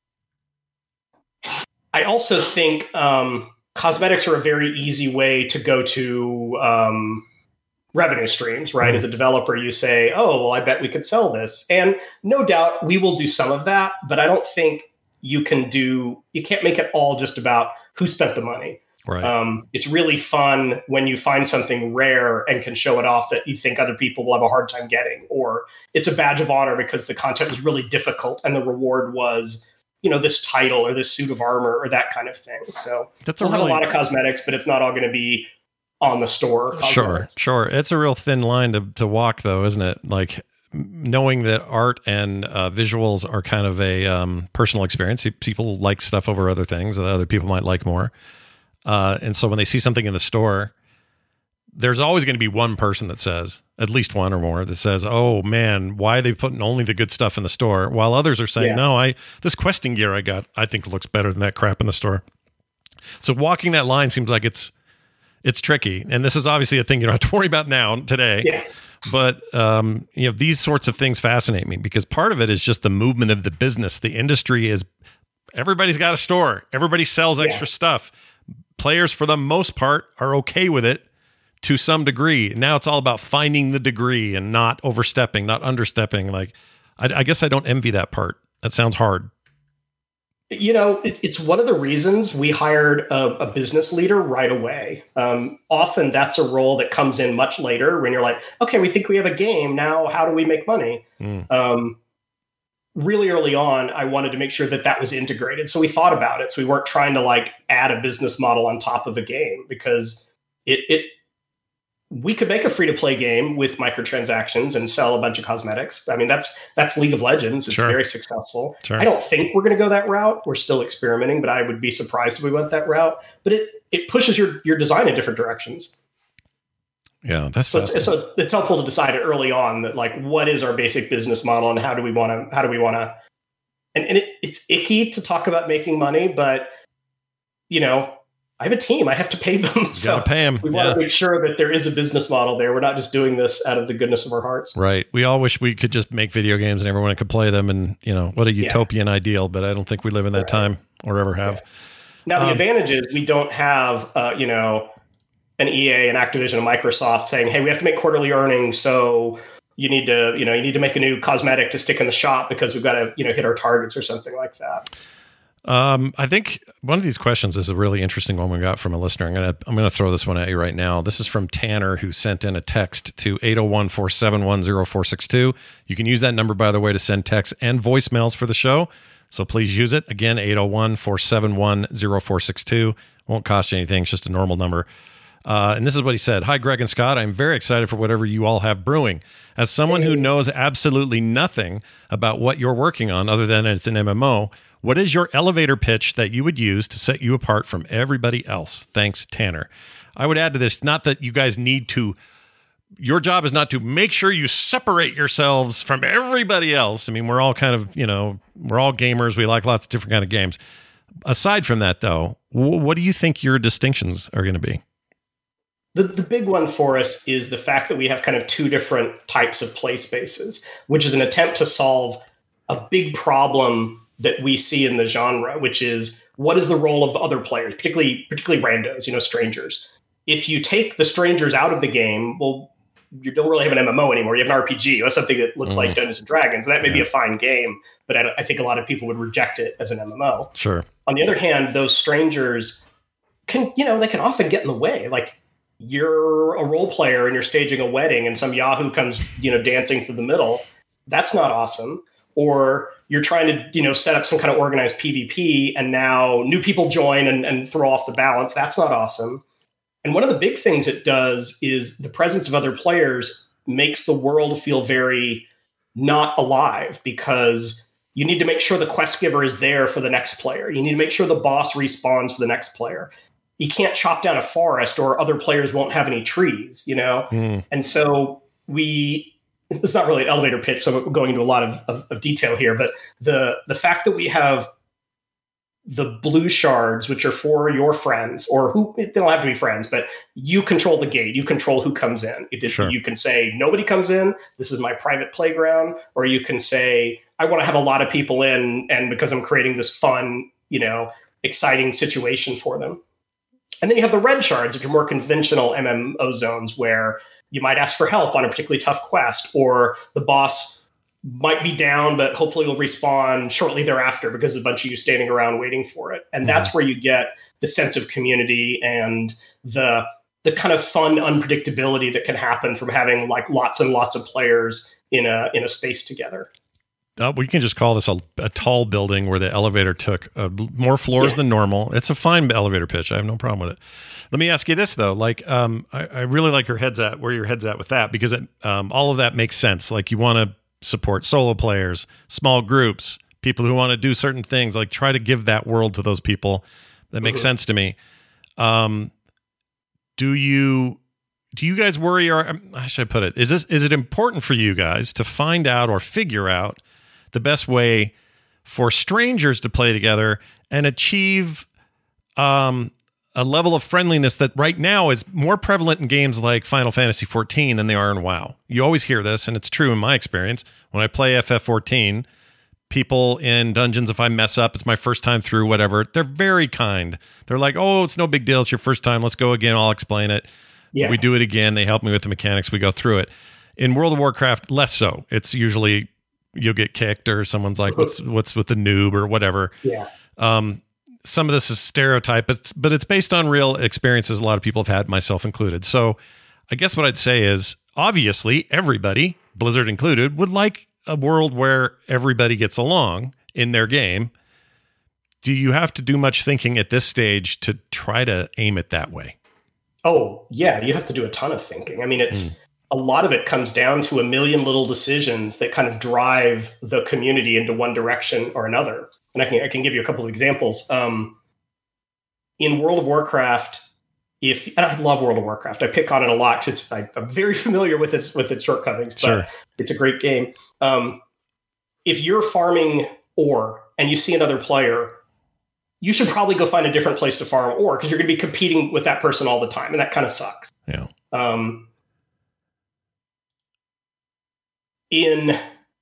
E: I also think, um, cosmetics are a very easy way to go to um, revenue streams, right? Mm. As a developer, you say, oh, well, I bet we could sell this. And no doubt we will do some of that, but I don't think you can do, you can't make it all just about who spent the money.
D: Right.
E: Um, it's really fun when you find something rare and can show it off that you think other people will have a hard time getting, or it's a badge of honor because the content was really difficult and the reward was, you know, this title or this suit of armor or that kind of thing. So
D: That's a
E: we'll
D: really,
E: have a lot of cosmetics, but it's not all going to be on the store.
D: Sure, sure. It's a real thin line to, to walk, though, isn't it? Like, knowing that art and uh, visuals are kind of a um, personal experience. People like stuff over other things that other people might like more. Uh, and so when they see something in the store, there's always going to be one person that says, at least one or more, that says, oh man, why are they putting only the good stuff in the store? While others are saying, yeah. no, I this questing gear I got, I think looks better than that crap in the store. So walking that line seems like it's it's tricky. And this is obviously a thing you don't have to worry about now, today.
E: Yeah.
D: But um, you know, these sorts of things fascinate me because part of it is just the movement of the business. The industry is, everybody's got a store. Everybody sells extra yeah. stuff. Players, for the most part, are okay with it to some degree. Now it's all about finding the degree and not overstepping, not understepping. Like, I, I guess I don't envy that part. That sounds hard.
E: You know, it, it's one of the reasons we hired a, a business leader right away. Um, often that's a role that comes in much later when you're like, okay, we think we have a game. Now, how do we make money? Mm. Um, really early on, I wanted to make sure that that was integrated. So we thought about it. So we weren't trying to like add a business model on top of a game because it, it we could make a free-to-play game with microtransactions and sell a bunch of cosmetics. I mean, that's that's League of Legends. It's sure. very successful. Sure. I don't think we're going to go that route. We're still experimenting, but I would be surprised if we went that route. But it it pushes your your design in different directions.
D: Yeah, that's
E: so it's, so it's helpful to decide it early on that like what is our basic business model and how do we want to how do we want to and, and it, it's icky to talk about making money, but you know, I have a team. I have to pay them.
D: You
E: so
D: gotta pay them.
E: We want
D: yeah.
E: to make sure that there is a business model there. We're not just doing this out of the goodness of our hearts.
D: Right. We all wish we could just make video games and everyone could play them. And, you know, what a utopian yeah. ideal, but I don't think we live in that right. time or ever have.
E: Right. Now, the um, advantage is we don't have, uh, you know, an E A, an Activision, a Microsoft saying, hey, we have to make quarterly earnings. So you need to, you know, you need to make a new cosmetic to stick in the shop because we've got to, you know, hit our targets or something like that.
D: Um, I think one of these questions is a really interesting one we got from a listener. I'm gonna I'm gonna throw this one at you right now. This is from Tanner, who sent in a text to eight oh one, four seven one, oh four six two. You can use that number, by the way, to send texts and voicemails for the show. So please use it. Again, eight oh one, four seven one, oh four six two. Won't cost you anything. It's just a normal number. Uh, and this is what he said. Hi, Greg and Scott. I'm very excited for whatever you all have brewing. As someone who knows absolutely nothing about what you're working on other than it's an M M O, what is your elevator pitch that you would use to set you apart from everybody else? Thanks, Tanner. I would add to this, not that you guys need to, your job is not to make sure you separate yourselves from everybody else. I mean, we're all kind of, you know, we're all gamers. We like lots of different kind of games. Aside from that, though, what do you think your distinctions are going to be?
E: The, the big one for us is the fact that we have kind of two different types of play spaces, which is an attempt to solve a big problem that we see in the genre, which is what is the role of other players, particularly particularly randos, you know, strangers. If you take the strangers out of the game, well, you don't really have an M M O anymore. You have an R P G. You have something that looks mm. like Dungeons and Dragons. And that may yeah. be a fine game, but I, I think a lot of people would reject it as an M M O.
D: Sure.
E: On the other hand, those strangers can, you know, they can often get in the way. Like you're a role player and you're staging a wedding and some Yahoo comes, you know, dancing through the middle. That's not awesome. Or you're trying to, you know, set up some kind of organized PvP and now new people join and, and throw off the balance. That's not awesome. And one of the big things it does is the presence of other players makes the world feel very not alive because you need to make sure the quest giver is there for the next player. You need to make sure the boss respawns for the next player. You can't chop down a forest or other players won't have any trees, you know? Mm. And so we... It's not really an elevator pitch, so I'm going into a lot of, of, of detail here, but the the fact that we have the blue shards, which are for your friends, or who, they don't have to be friends, but you control the gate, you control who comes in. It, sure. You can say, nobody comes in, this is my private playground, or you can say, I want to have a lot of people in, and because I'm creating this fun, you know, exciting situation for them. And then you have the red shards, which are more conventional M M O zones where you might ask for help on a particularly tough quest, or the boss might be down, but hopefully will respawn shortly thereafter because there's a bunch of you standing around waiting for it. And mm-hmm. that's where you get the sense of community and the the kind of fun unpredictability that can happen from having like lots and lots of players in a in a space together.
D: Uh, we can just call this a, a tall building where the elevator took uh, more floors yeah. than normal. It's a fine elevator pitch. I have no problem with it. Let me ask you this, though. Like, um, I, I really like your head's at where your head's at with that, because it, um, all of that makes sense. Like, you want to support solo players, small groups, people who want to do certain things. Like, try to give that world to those people. That makes mm-hmm. sense to me. Um, do you do you guys worry, or how should I put it? Is this is it important for you guys to find out or figure out the best way for strangers to play together and achieve um, a level of friendliness that right now is more prevalent in games like Final Fantasy fourteen than they are in WoW? You always hear this, and it's true in my experience. When I play F F fourteen, people in dungeons, if I mess up, it's my first time through, whatever, they're very kind. They're like, oh, it's no big deal. It's your first time. Let's go again. I'll explain it. Yeah. We do it again. They help me with the mechanics. We go through it. In World of Warcraft, less so. It's usually you'll get kicked, or someone's like, what's what's with the noob or whatever.
E: Yeah.
D: Um, some of this is stereotype, but, but it's based on real experiences a lot of people have had, myself included. So I guess what I'd say is, obviously, everybody, Blizzard included, would like a world where everybody gets along in their game. Do you have to do much thinking at this stage to try to aim it that way?
E: Oh, yeah, you have to do a ton of thinking. I mean, it's... Mm. A lot of it comes down to a million little decisions that kind of drive the community into one direction or another. And I can I can give you a couple of examples. Um, in World of Warcraft, if, and I love World of Warcraft, I pick on it a lot because it's I, I'm very familiar with its with its shortcomings, but
D: sure.
E: It's a great game. Um, if you're farming ore and you see another player, you should probably go find a different place to farm ore because you're going to be competing with that person all the time, and that kind of sucks.
D: Yeah.
E: Um, in,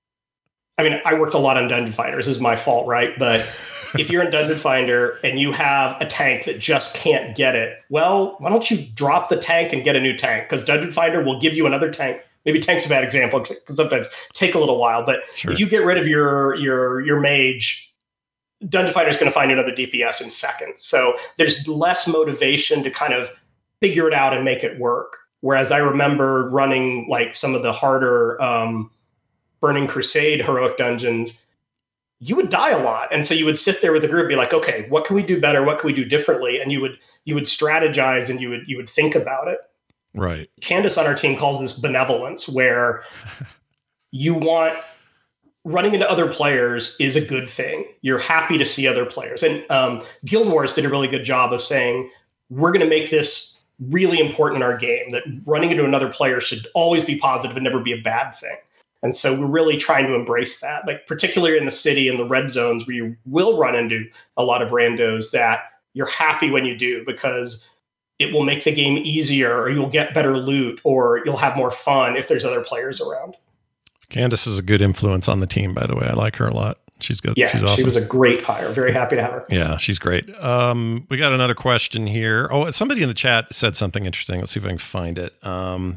E: I mean, I worked a lot on Dungeon Finder. This is my fault, right? But if you're in Dungeon Finder and you have a tank that just can't get it, well, why don't you drop the tank and get a new tank? Because Dungeon Finder will give you another tank. Maybe tank's a bad example because sometimes take a little while. But sure. If you get rid of your your your mage, Dungeon Finder is going to find another D P S in seconds. So there's less motivation to kind of figure it out and make it work. Whereas I remember running like some of the harder um, Burning Crusade heroic dungeons, you would die a lot. And so you would sit there with the group and be like, okay, what can we do better? What can we do differently? And you would you would strategize and you would you would think about it.
D: Right.
E: Candace on our team calls this benevolence, where you want running into other players is a good thing. You're happy to see other players. And um, Guild Wars did a really good job of saying, we're going to make this really important in our game, that running into another player should always be positive and never be a bad thing. And so we're really trying to embrace that, like particularly in the city and the red zones where you will run into a lot of randos, that you're happy when you do, because it will make the game easier, or you'll get better loot, or you'll have more fun if there's other players around.
D: Candace is a good influence on the team, by the way. I like her a lot. She's good.
E: Yeah,
D: she's awesome.
E: She was a great hire. Very happy to have her.
D: Yeah, she's great. Um, we got another question here. Oh, somebody in the chat said something interesting. Let's see if I can find it. Um,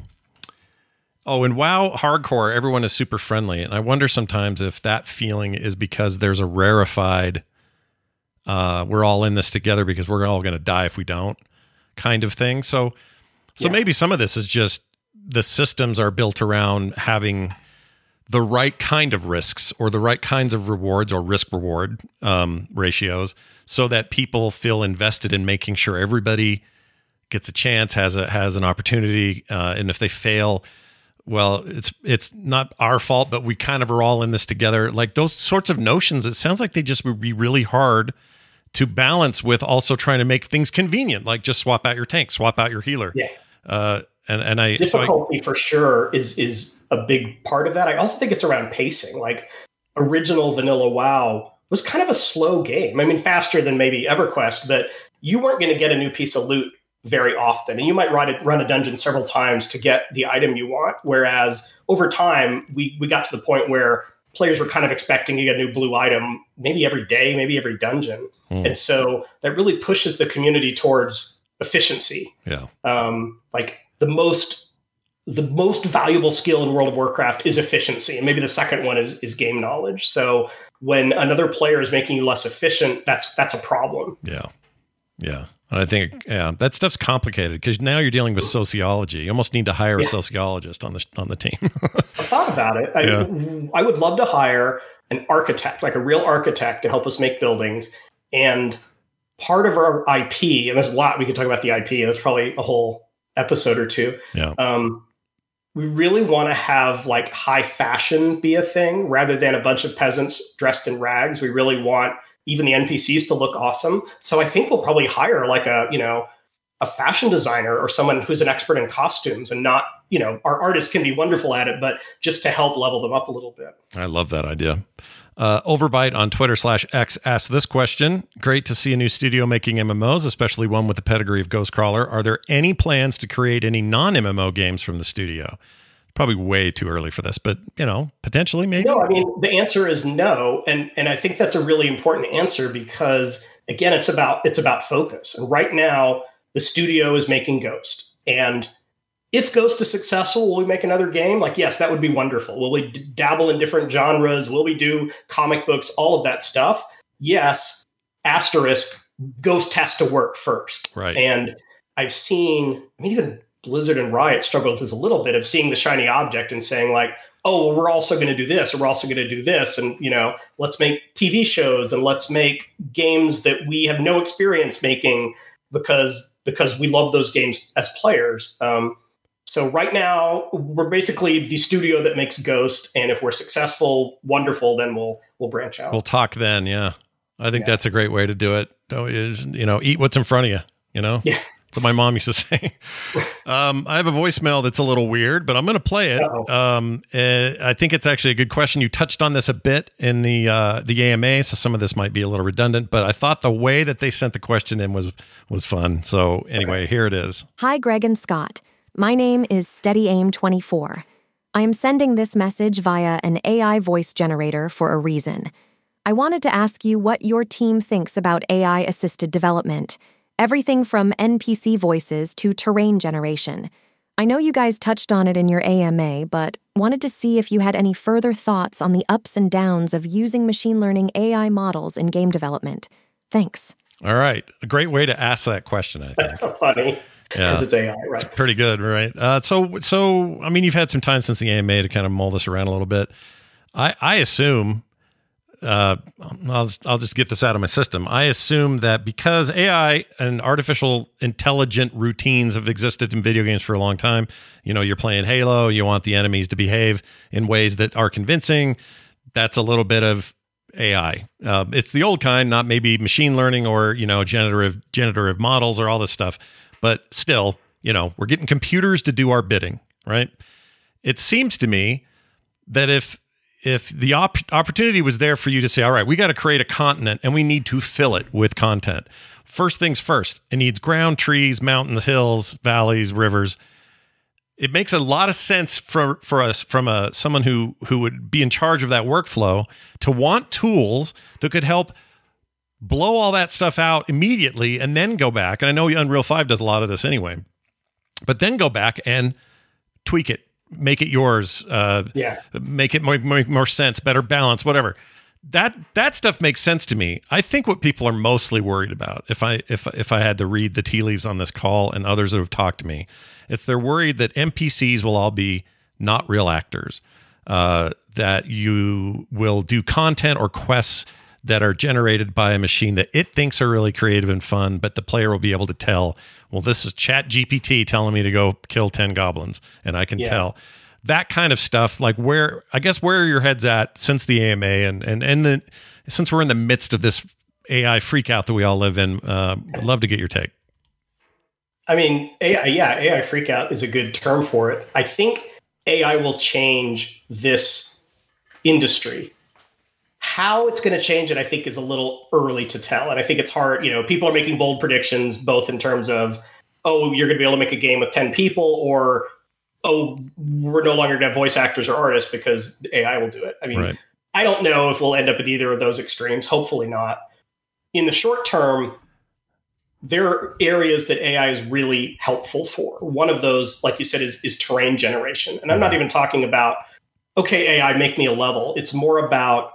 D: oh, in WoW Hardcore, everyone is super friendly. And I wonder sometimes if that feeling is because there's a rarefied, uh, we're all in this together because we're all going to die if we don't, kind of thing. So, so yeah. Maybe some of this is just the systems are built around having the right kind of risks or the right kinds of rewards or risk reward um, ratios, so that people feel invested in making sure everybody gets a chance, has a, has an opportunity. Uh, and if they fail, well, it's, it's not our fault, but we kind of are all in this together. Like those sorts of notions, it sounds like they just would be really hard to balance with also trying to make things convenient, like just swap out your tank, swap out your healer.
E: Yeah.
D: Uh, and, and I,
E: difficulty
D: so I,
E: for sure is, is a big part of that. I also think it's around pacing. Like original vanilla WoW was kind of a slow game. I mean, faster than maybe EverQuest, but you weren't going to get a new piece of loot very often. And you might run a, run a dungeon several times to get the item you want. Whereas over time, we, we got to the point where players were kind of expecting to get a new blue item maybe every day, maybe every dungeon. Mm. And so that really pushes the community towards efficiency.
D: Yeah.
E: Um, like the most, the most valuable skill in World of Warcraft is efficiency. And maybe the second one is, is game knowledge. So when another player is making you less efficient, that's, that's a problem.
D: Yeah. Yeah. And I think, yeah, that stuff's complicated because now you're dealing with sociology. You almost need to hire yeah. a sociologist on the on the team.
E: I thought about it. I, yeah. I would love to hire an architect, like a real architect, to help us make buildings. And part of our I P, and there's a lot we could talk about the I P. There's probably a whole episode or two.
D: Yeah.
E: Um, we really want to have like high fashion be a thing rather than a bunch of peasants dressed in rags. We really want even the N P Cs to look awesome. So I think we'll probably hire like a, you know, a fashion designer or someone who's an expert in costumes, and not, you know, our artists can be wonderful at it, but just to help level them up a little bit.
D: I love that idea. Uh, Overbite on Twitter slash X asked this question. Great to see a new studio making M M Os, especially one with the pedigree of Ghostcrawler. Are there any plans to create any non-M M O games from the studio? Probably way too early for this, but, you know, potentially maybe.
E: No, I mean, the answer is no. And and I think that's a really important answer because, again, it's about it's about focus. And right now, the studio is making Ghost. And if Ghost is successful, will we make another game? Like, yes, that would be wonderful. Will we d- dabble in different genres? Will we do comic books? All of that stuff? Yes. Asterisk, Ghost has to work first.
D: Right.
E: And I've seen, I mean, even Blizzard and Riot struggle with this a little bit, of seeing the shiny object and saying like, oh, well, we're also going to do this, or we're also going to do this. And, you know, let's make T V shows and let's make games that we have no experience making because, because we love those games as players. Um, so right now we're basically the studio that makes Ghost. And if we're successful, wonderful, then we'll, we'll branch out.
D: We'll talk then. Yeah. I think yeah. that's a great way to do it. Don't, you know, eat what's in front of you, you know?
E: Yeah.
D: That's what my mom used to say. um, I have a voicemail that's a little weird, but I'm going to play it. Um, uh, I think it's actually a good question. You touched on this a bit in the uh, the A M A, so some of this might be a little redundant, but I thought the way that they sent the question in was was fun. So anyway, okay. Here it is.
F: Hi, Greg and Scott. My name is Steady Aim twenty-four. I am sending this message via an A I voice generator for a reason. I wanted to ask you what your team thinks about A I-assisted development. Everything from N P C voices to terrain generation. I know you guys touched on it in your A M A, but wanted to see if you had any further thoughts on the ups and downs of using machine learning A I models in game development. Thanks.
D: All right. A great way to ask that question, I think.
E: That's so funny. Because yeah. It's A I, right?
D: It's pretty good, right? Uh, so, so I mean, you've had some time since the A M A to kind of mull this around a little bit. I, I assume... Uh, I'll just, I'll just get this out of my system. I assume that because A I and artificial intelligent routines have existed in video games for a long time, you know, you're playing Halo, you want the enemies to behave in ways that are convincing. That's a little bit of A I. Uh, it's the old kind, not maybe machine learning or, you know, generative generative models or all this stuff. But still, you know, we're getting computers to do our bidding, right? It seems to me that if If the op- opportunity was there for you to say, all right, we got to create a continent and we need to fill it with content. First things first, it needs ground, trees, mountains, hills, valleys, rivers. It makes a lot of sense for, for us, from a, someone who, who would be in charge of that workflow, to want tools that could help blow all that stuff out immediately and then go back. And I know Unreal five does a lot of this anyway, but then go back and tweak it. Make it yours. Uh,
E: yeah.
D: Make it more, make more sense, better balance, whatever. That that stuff makes sense to me. I think what people are mostly worried about, if I if if I had to read the tea leaves on this call and others that have talked to me, it's they're worried that N P Cs will all be not real actors. Uh, that you will do content or quests that are generated by a machine that it thinks are really creative and fun, but the player will be able to tell, well, this is Chat G P T telling me to go kill ten goblins, and I can yeah. tell. That kind of stuff, like where, I guess where your head's at since the A M A, and and and the, since we're in the midst of this A I freak out that we all live in, uh, I'd love to get your take.
E: I mean, A I, yeah, A I freak out is a good term for it. I think A I will change this industry. How it's going to change it, I think, is a little early to tell. And I think it's hard. You know, people are making bold predictions, both in terms of, oh, you're going to be able to make a game with ten people, or, oh, we're no longer going to have voice actors or artists because A I will do it. I mean, right. I don't know if we'll end up at either of those extremes. Hopefully not. In the short term, there are areas that A I is really helpful for. One of those, like you said, is, is terrain generation. And I'm not even talking about, okay, A I, make me a level. It's more about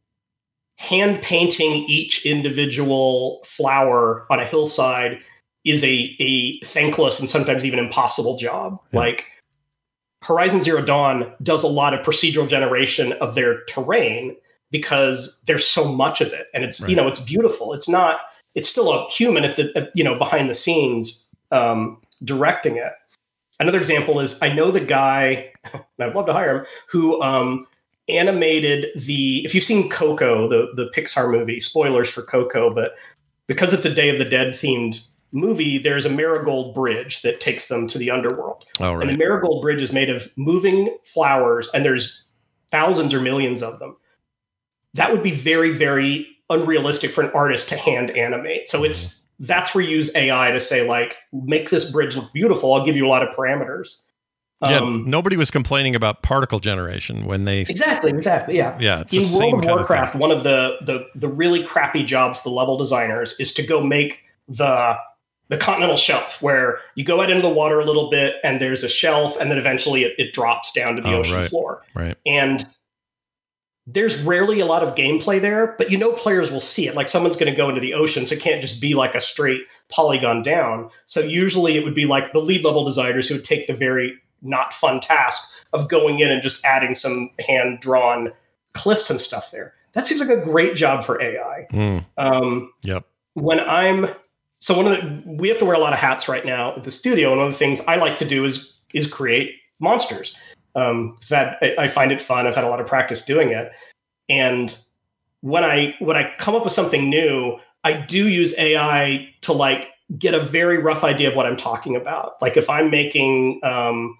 E: hand painting each individual flower on a hillside is a, a thankless and sometimes even impossible job. Yeah. Like Horizon Zero Dawn does a lot of procedural generation of their terrain because there's so much of it. And it's, right. you know, it's beautiful. It's not, it's still a human at the, at, you know, behind the scenes um, directing it. Another example is, I know the guy, and I'd love to hire him, who um, animated the, if you've seen Coco, the, the Pixar movie, spoilers for Coco, but because it's a Day of the Dead themed movie, there's a marigold bridge that takes them to the underworld. Oh, right. And the marigold bridge is made of moving flowers, and there's thousands or millions of them. That would be very, very unrealistic for an artist to hand animate. So it's, that's where you use A I to say, like, make this bridge look beautiful. I'll give you a lot of parameters.
D: Yeah,
E: um,
D: nobody was complaining about particle generation when they
E: exactly, exactly, yeah,
D: yeah. It's
E: in
D: the same
E: World of Warcraft,
D: of
E: one of the, the the really crappy jobs for the level designers is to go make the the continental shelf, where you go out into the water a little bit, and there's a shelf, and then eventually it, it drops down to the oh, ocean
D: right,
E: floor.
D: Right,
E: and there's rarely a lot of gameplay there, but you know players will see it. Like, someone's going to go into the ocean, so it can't just be like a straight polygon down. So usually it would be like the lead level designers who would take the very not fun task of going in and just adding some hand-drawn cliffs and stuff there. That seems like a great job for A I.
D: Mm. Um, yep.
E: When I'm so one of the, we have to wear a lot of hats right now at the studio, and one of the things I like to do is is create monsters. Um, so that I, I find it fun. I've had a lot of practice doing it, and when I when I come up with something new, I do use A I to like get a very rough idea of what I'm talking about. Like if I'm making um,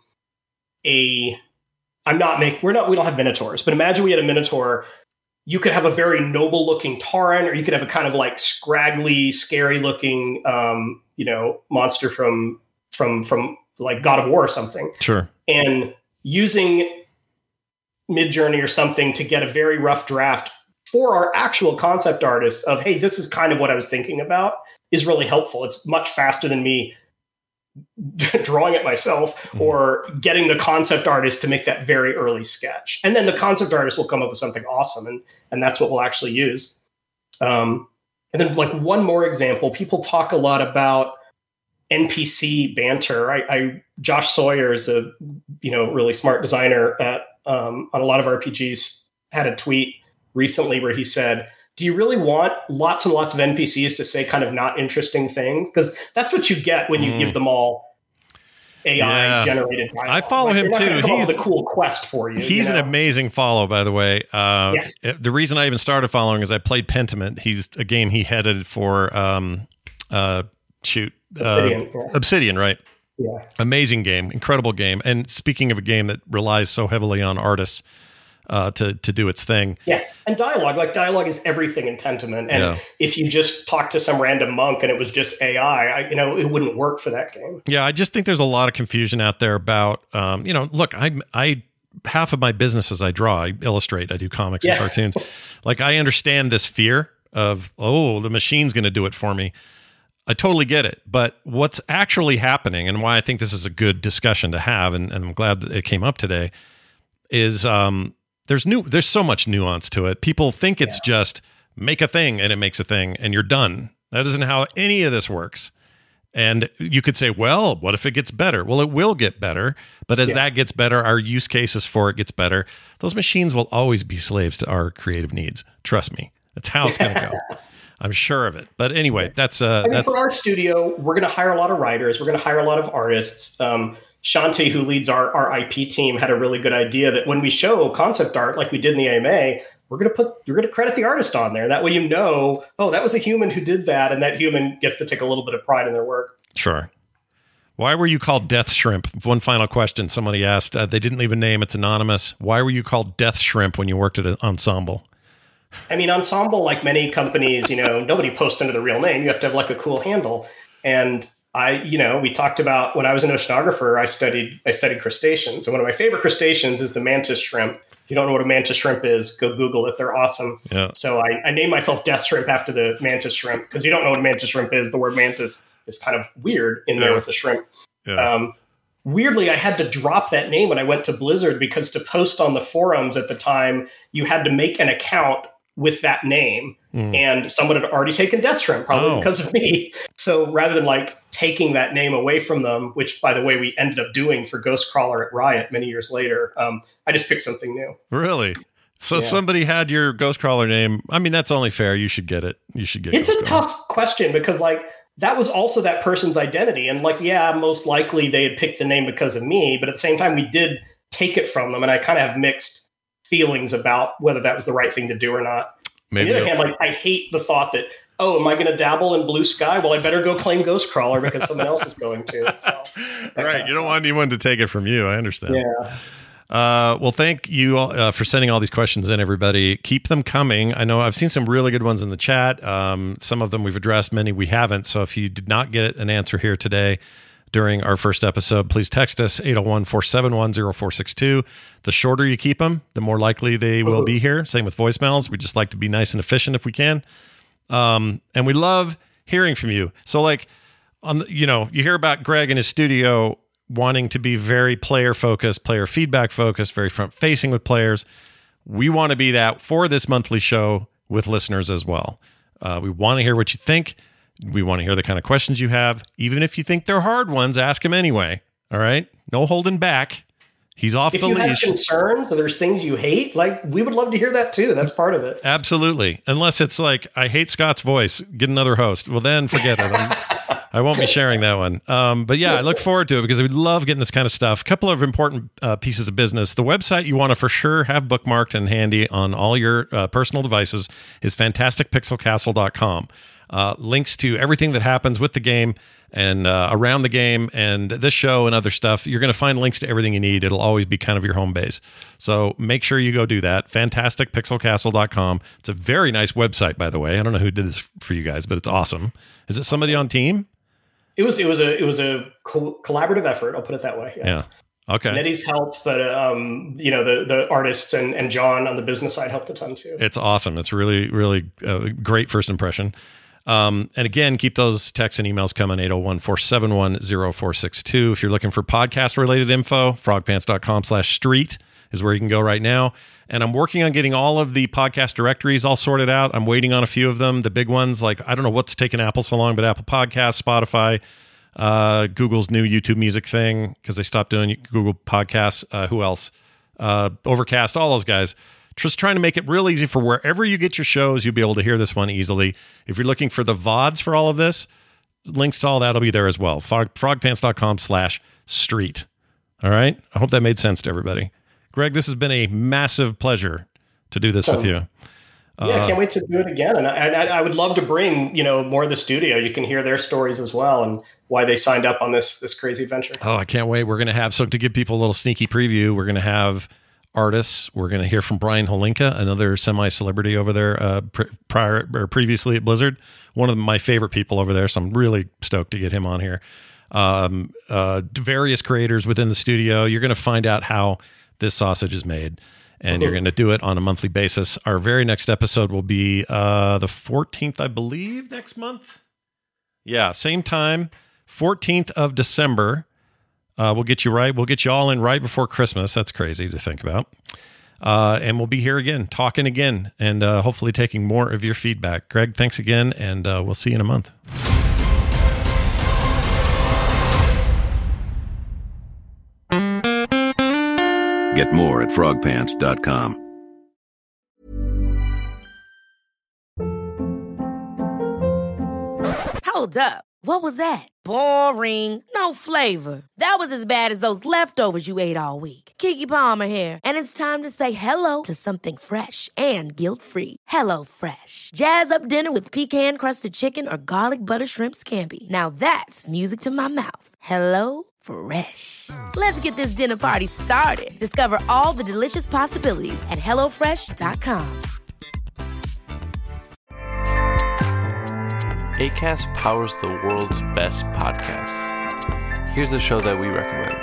E: a, I'm not making, we're not, we don't have Minotaurs, but imagine we had a Minotaur. You could have a very noble looking Tauren, or you could have a kind of like scraggly, scary looking, um, you know, monster from, from, from like God of War or something.
D: Sure.
E: And using Midjourney or something to get a very rough draft for our actual concept artist of, hey, this is kind of what I was thinking about, is really helpful. It's much faster than me drawing it myself mm. or getting the concept artist to make that very early sketch. And then the concept artist will come up with something awesome. And, and that's what we'll actually use. Um, and then like one more example, people talk a lot about N P C banter. I, I Josh Sawyer is a, you know, really smart designer at, um, on a lot of R P Gs, had a tweet recently where he said, do you really want lots and lots of N P Cs to say kind of not interesting things? Because that's what you get when you mm. give them all A I yeah. generated dialogue.
D: I follow
E: like,
D: him too.
E: He's a cool quest for you.
D: He's
E: you know?
D: an amazing follow, by the way. Uh,
E: yes.
D: The reason I even started following is I played Pentiment. He's a game he headed for, um, uh, shoot,
E: Obsidian,
D: uh,
E: yeah.
D: Obsidian, right?
E: Yeah. Amazing
D: game, incredible game. And speaking of a game that relies so heavily on artists, Uh, to to do its thing.
E: Yeah, and dialogue. Like dialogue is everything in Pentiment. And
D: yeah.
E: if you just talk to some random monk and it was just A I, I, you know, it wouldn't work for that game.
D: Yeah, I just think there's a lot of confusion out there about, um, you know, look, I I half of my business is I draw, I illustrate, I do comics
E: yeah.
D: and cartoons. Like I understand this fear of, oh, the machine's going to do it for me. I totally get it. But what's actually happening, and why I think this is a good discussion to have, and, and I'm glad that it came up today, is um, there's new. There's so much nuance to it. People think it's yeah. just make a thing and it makes a thing and you're done. That isn't how any of this works. And you could say, well, what if it gets better? Well, it will get better. But as yeah. that gets better, our use cases for it gets better. Those machines will always be slaves to our creative needs. Trust me. That's how it's going to go. I'm sure of it. But anyway, that's... Uh,
E: I mean,
D: that's,
E: for our studio, we're going to hire a lot of writers. We're going to hire a lot of artists. Um, Shanti, who leads our, our I P team, had a really good idea that when we show concept art, like we did in the A M A, we're going to put, we're going to credit the artist on there. That way, you know, oh, that was a human who did that. And that human gets to take a little bit of pride in their work.
D: Sure. Why were you called Death Shrimp? One final question somebody asked. Uh, they didn't leave a name. It's anonymous. Why were you called Death Shrimp when you worked at an Ensemble?
E: I mean, Ensemble, like many companies, you know, nobody posts under the real name. You have to have like a cool handle. And I, you know, we talked about when I was an oceanographer, I studied, I studied crustaceans. And one of my favorite crustaceans is the mantis shrimp. If you don't know what a mantis shrimp is, go Google it. They're awesome. Yeah. So I, I named myself Death Shrimp after the mantis shrimp, because you don't know what a mantis shrimp is. The word mantis is kind of weird in yeah. there with the shrimp. Yeah. Um, weirdly, I had to drop that name when I went to Blizzard, because to post on the forums at the time, you had to make an account with that name. Mm. And someone had already taken Death Shrimp, probably oh. because of me. So rather than like taking that name away from them, which by the way, we ended up doing for Ghostcrawler at Riot many years later, um, I just picked something new.
D: Really? So yeah. somebody had your Ghostcrawler name. I mean, that's only fair. You should get it. You should get it.
E: It's a tough question, because like that was also that person's identity. And like, yeah, most likely they had picked the name because of me, but at the same time we did take it from them. And I kind of have mixed feelings about whether that was the right thing to do or not. Maybe. On the other hand, like I hate the thought that, oh, am I going to dabble in blue sky? Well, I better go claim Ghostcrawler because someone else is going to. So,
D: right. You don't want anyone to take it from you. I understand.
E: Yeah.
D: Uh, well, thank you all, uh, for sending all these questions in, everybody. Keep them coming. I know I've seen some really good ones in the chat. Um, some of them we've addressed, many we haven't. So if you did not get an answer here today during our first episode, please text us eight oh one, four seven one, oh four six two. The shorter you keep them, the more likely they will be here. Same with voicemails. We just like to be nice and efficient if we can. Um, and we love hearing from you. So like, on the, you know, you hear about Greg in his studio wanting to be very player focused, player feedback focused, very front facing with players. We want to be that for this monthly show with listeners as well. Uh, we want to hear what you think. We want to hear the kind of questions you have. Even if you think they're hard ones, ask them anyway. All right. No holding back. He's off
E: if
D: the
E: you
D: leash.
E: Have concerns or there's things you hate, like we would love to hear that too. That's part of it.
D: Absolutely. Unless it's like, I hate Scott's voice, get another host. Well, then forget it. I'm, I won't be sharing that one. Um, but yeah, I look forward to it because we love getting this kind of stuff. A couple of important uh, pieces of business. The website you want to for sure have bookmarked and handy on all your uh, personal devices is fantastic pixel castle dot com. Uh, links to everything that happens with the game and uh, around the game and this show and other stuff. You're going to find links to everything you need. It'll always be kind of your home base. So make sure you go do that. fantastic pixel castle dot com. It's a very nice website, by the way. I don't know who did this for you guys, but it's awesome. Is it somebody on team?
E: It was it was a it was a co- collaborative effort. I'll put it that way. Yeah.
D: yeah. Okay.
E: Nettie's helped, but um, you know the the artists and, and John on the business side helped a ton too.
D: It's awesome. It's really really uh, great first impression. Um, and again, keep those texts and emails coming. eight oh one, four seven one, oh four six two. If you're looking for podcast related info, frogpants dot com slash street is where you can go right now. And I'm working on getting all of the podcast directories all sorted out. I'm waiting on a few of them. The big ones, like, I don't know what's taking Apple so long, but Apple Podcasts, Spotify, uh, Google's new YouTube music thing, because they stopped doing Google Podcasts. Uh, who else? Uh, Overcast, all those guys. Just trying to make it real easy for wherever you get your shows, you'll be able to hear this one easily. If you're looking for the V O Ds for all of this, links to all that will be there as well. Frog, frogpants dot com slash street. All right? I hope that made sense to everybody. Greg, this has been a massive pleasure to do this so, with you.
E: Yeah, I uh, can't wait to do it again. And I, I, I would love to bring, you know, more of the studio. You can hear their stories as well and why they signed up on this this crazy venture.
D: Oh, I can't wait. We're going to have, so to give people a little sneaky preview, we're going to have artists. We're going to hear from Brian Holinka, another semi-celebrity over there, uh, pr- prior or previously at Blizzard. One of my favorite people over there, so I'm really stoked to get him on here. Um, uh, various creators within the studio. You're going to find out how this sausage is made, and you're going to do it on a monthly basis. Our very next episode will be uh, the fourteenth, I believe, next month. Yeah, same time, fourteenth of December. Uh, we'll get you right. We'll get you all in right before Christmas. That's crazy to think about. Uh, and we'll be here again, talking again, and uh, hopefully taking more of your feedback. Greg, thanks again, and uh, we'll see you in a month.
G: Get more at frog pants dot com.
B: Hold up. What was that? Boring. No flavor. That was as bad as those leftovers you ate all week. Keke Palmer here. And it's time to say hello to something fresh and guilt-free. Hello Fresh. Jazz up dinner with pecan-crusted chicken or garlic butter shrimp scampi. Now that's music to my mouth. Hello Fresh. Let's get this dinner party started. Discover all the delicious possibilities at hello fresh dot com.
H: Acast powers the world's best podcasts. Here's a show that we recommend.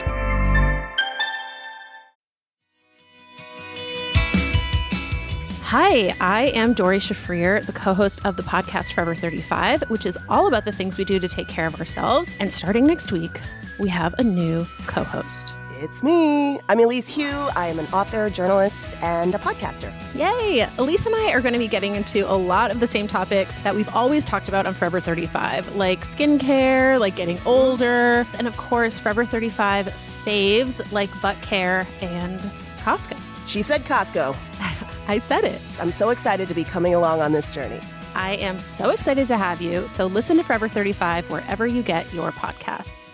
I: Hi, I am Dori Shafrir, the co-host of the podcast Forever thirty-five, which is all about the things we do to take care of ourselves. And starting next week, we have a new co-host.
J: It's me. I'm Elise Hu. I am an author, journalist, and a podcaster.
I: Yay! Elise and I are going to be getting into a lot of the same topics that we've always talked about on Forever thirty-five, like skincare, like getting older, and of course, Forever thirty-five faves like butt care and Costco.
J: She said Costco.
I: I said it.
J: I'm so excited to be coming along on this journey.
I: I am so excited to have you. So listen to Forever thirty-five wherever you get your podcasts.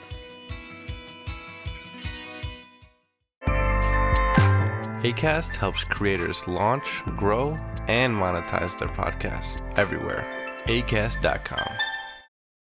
H: Acast helps creators launch, grow, and monetize their podcasts everywhere. acast dot com.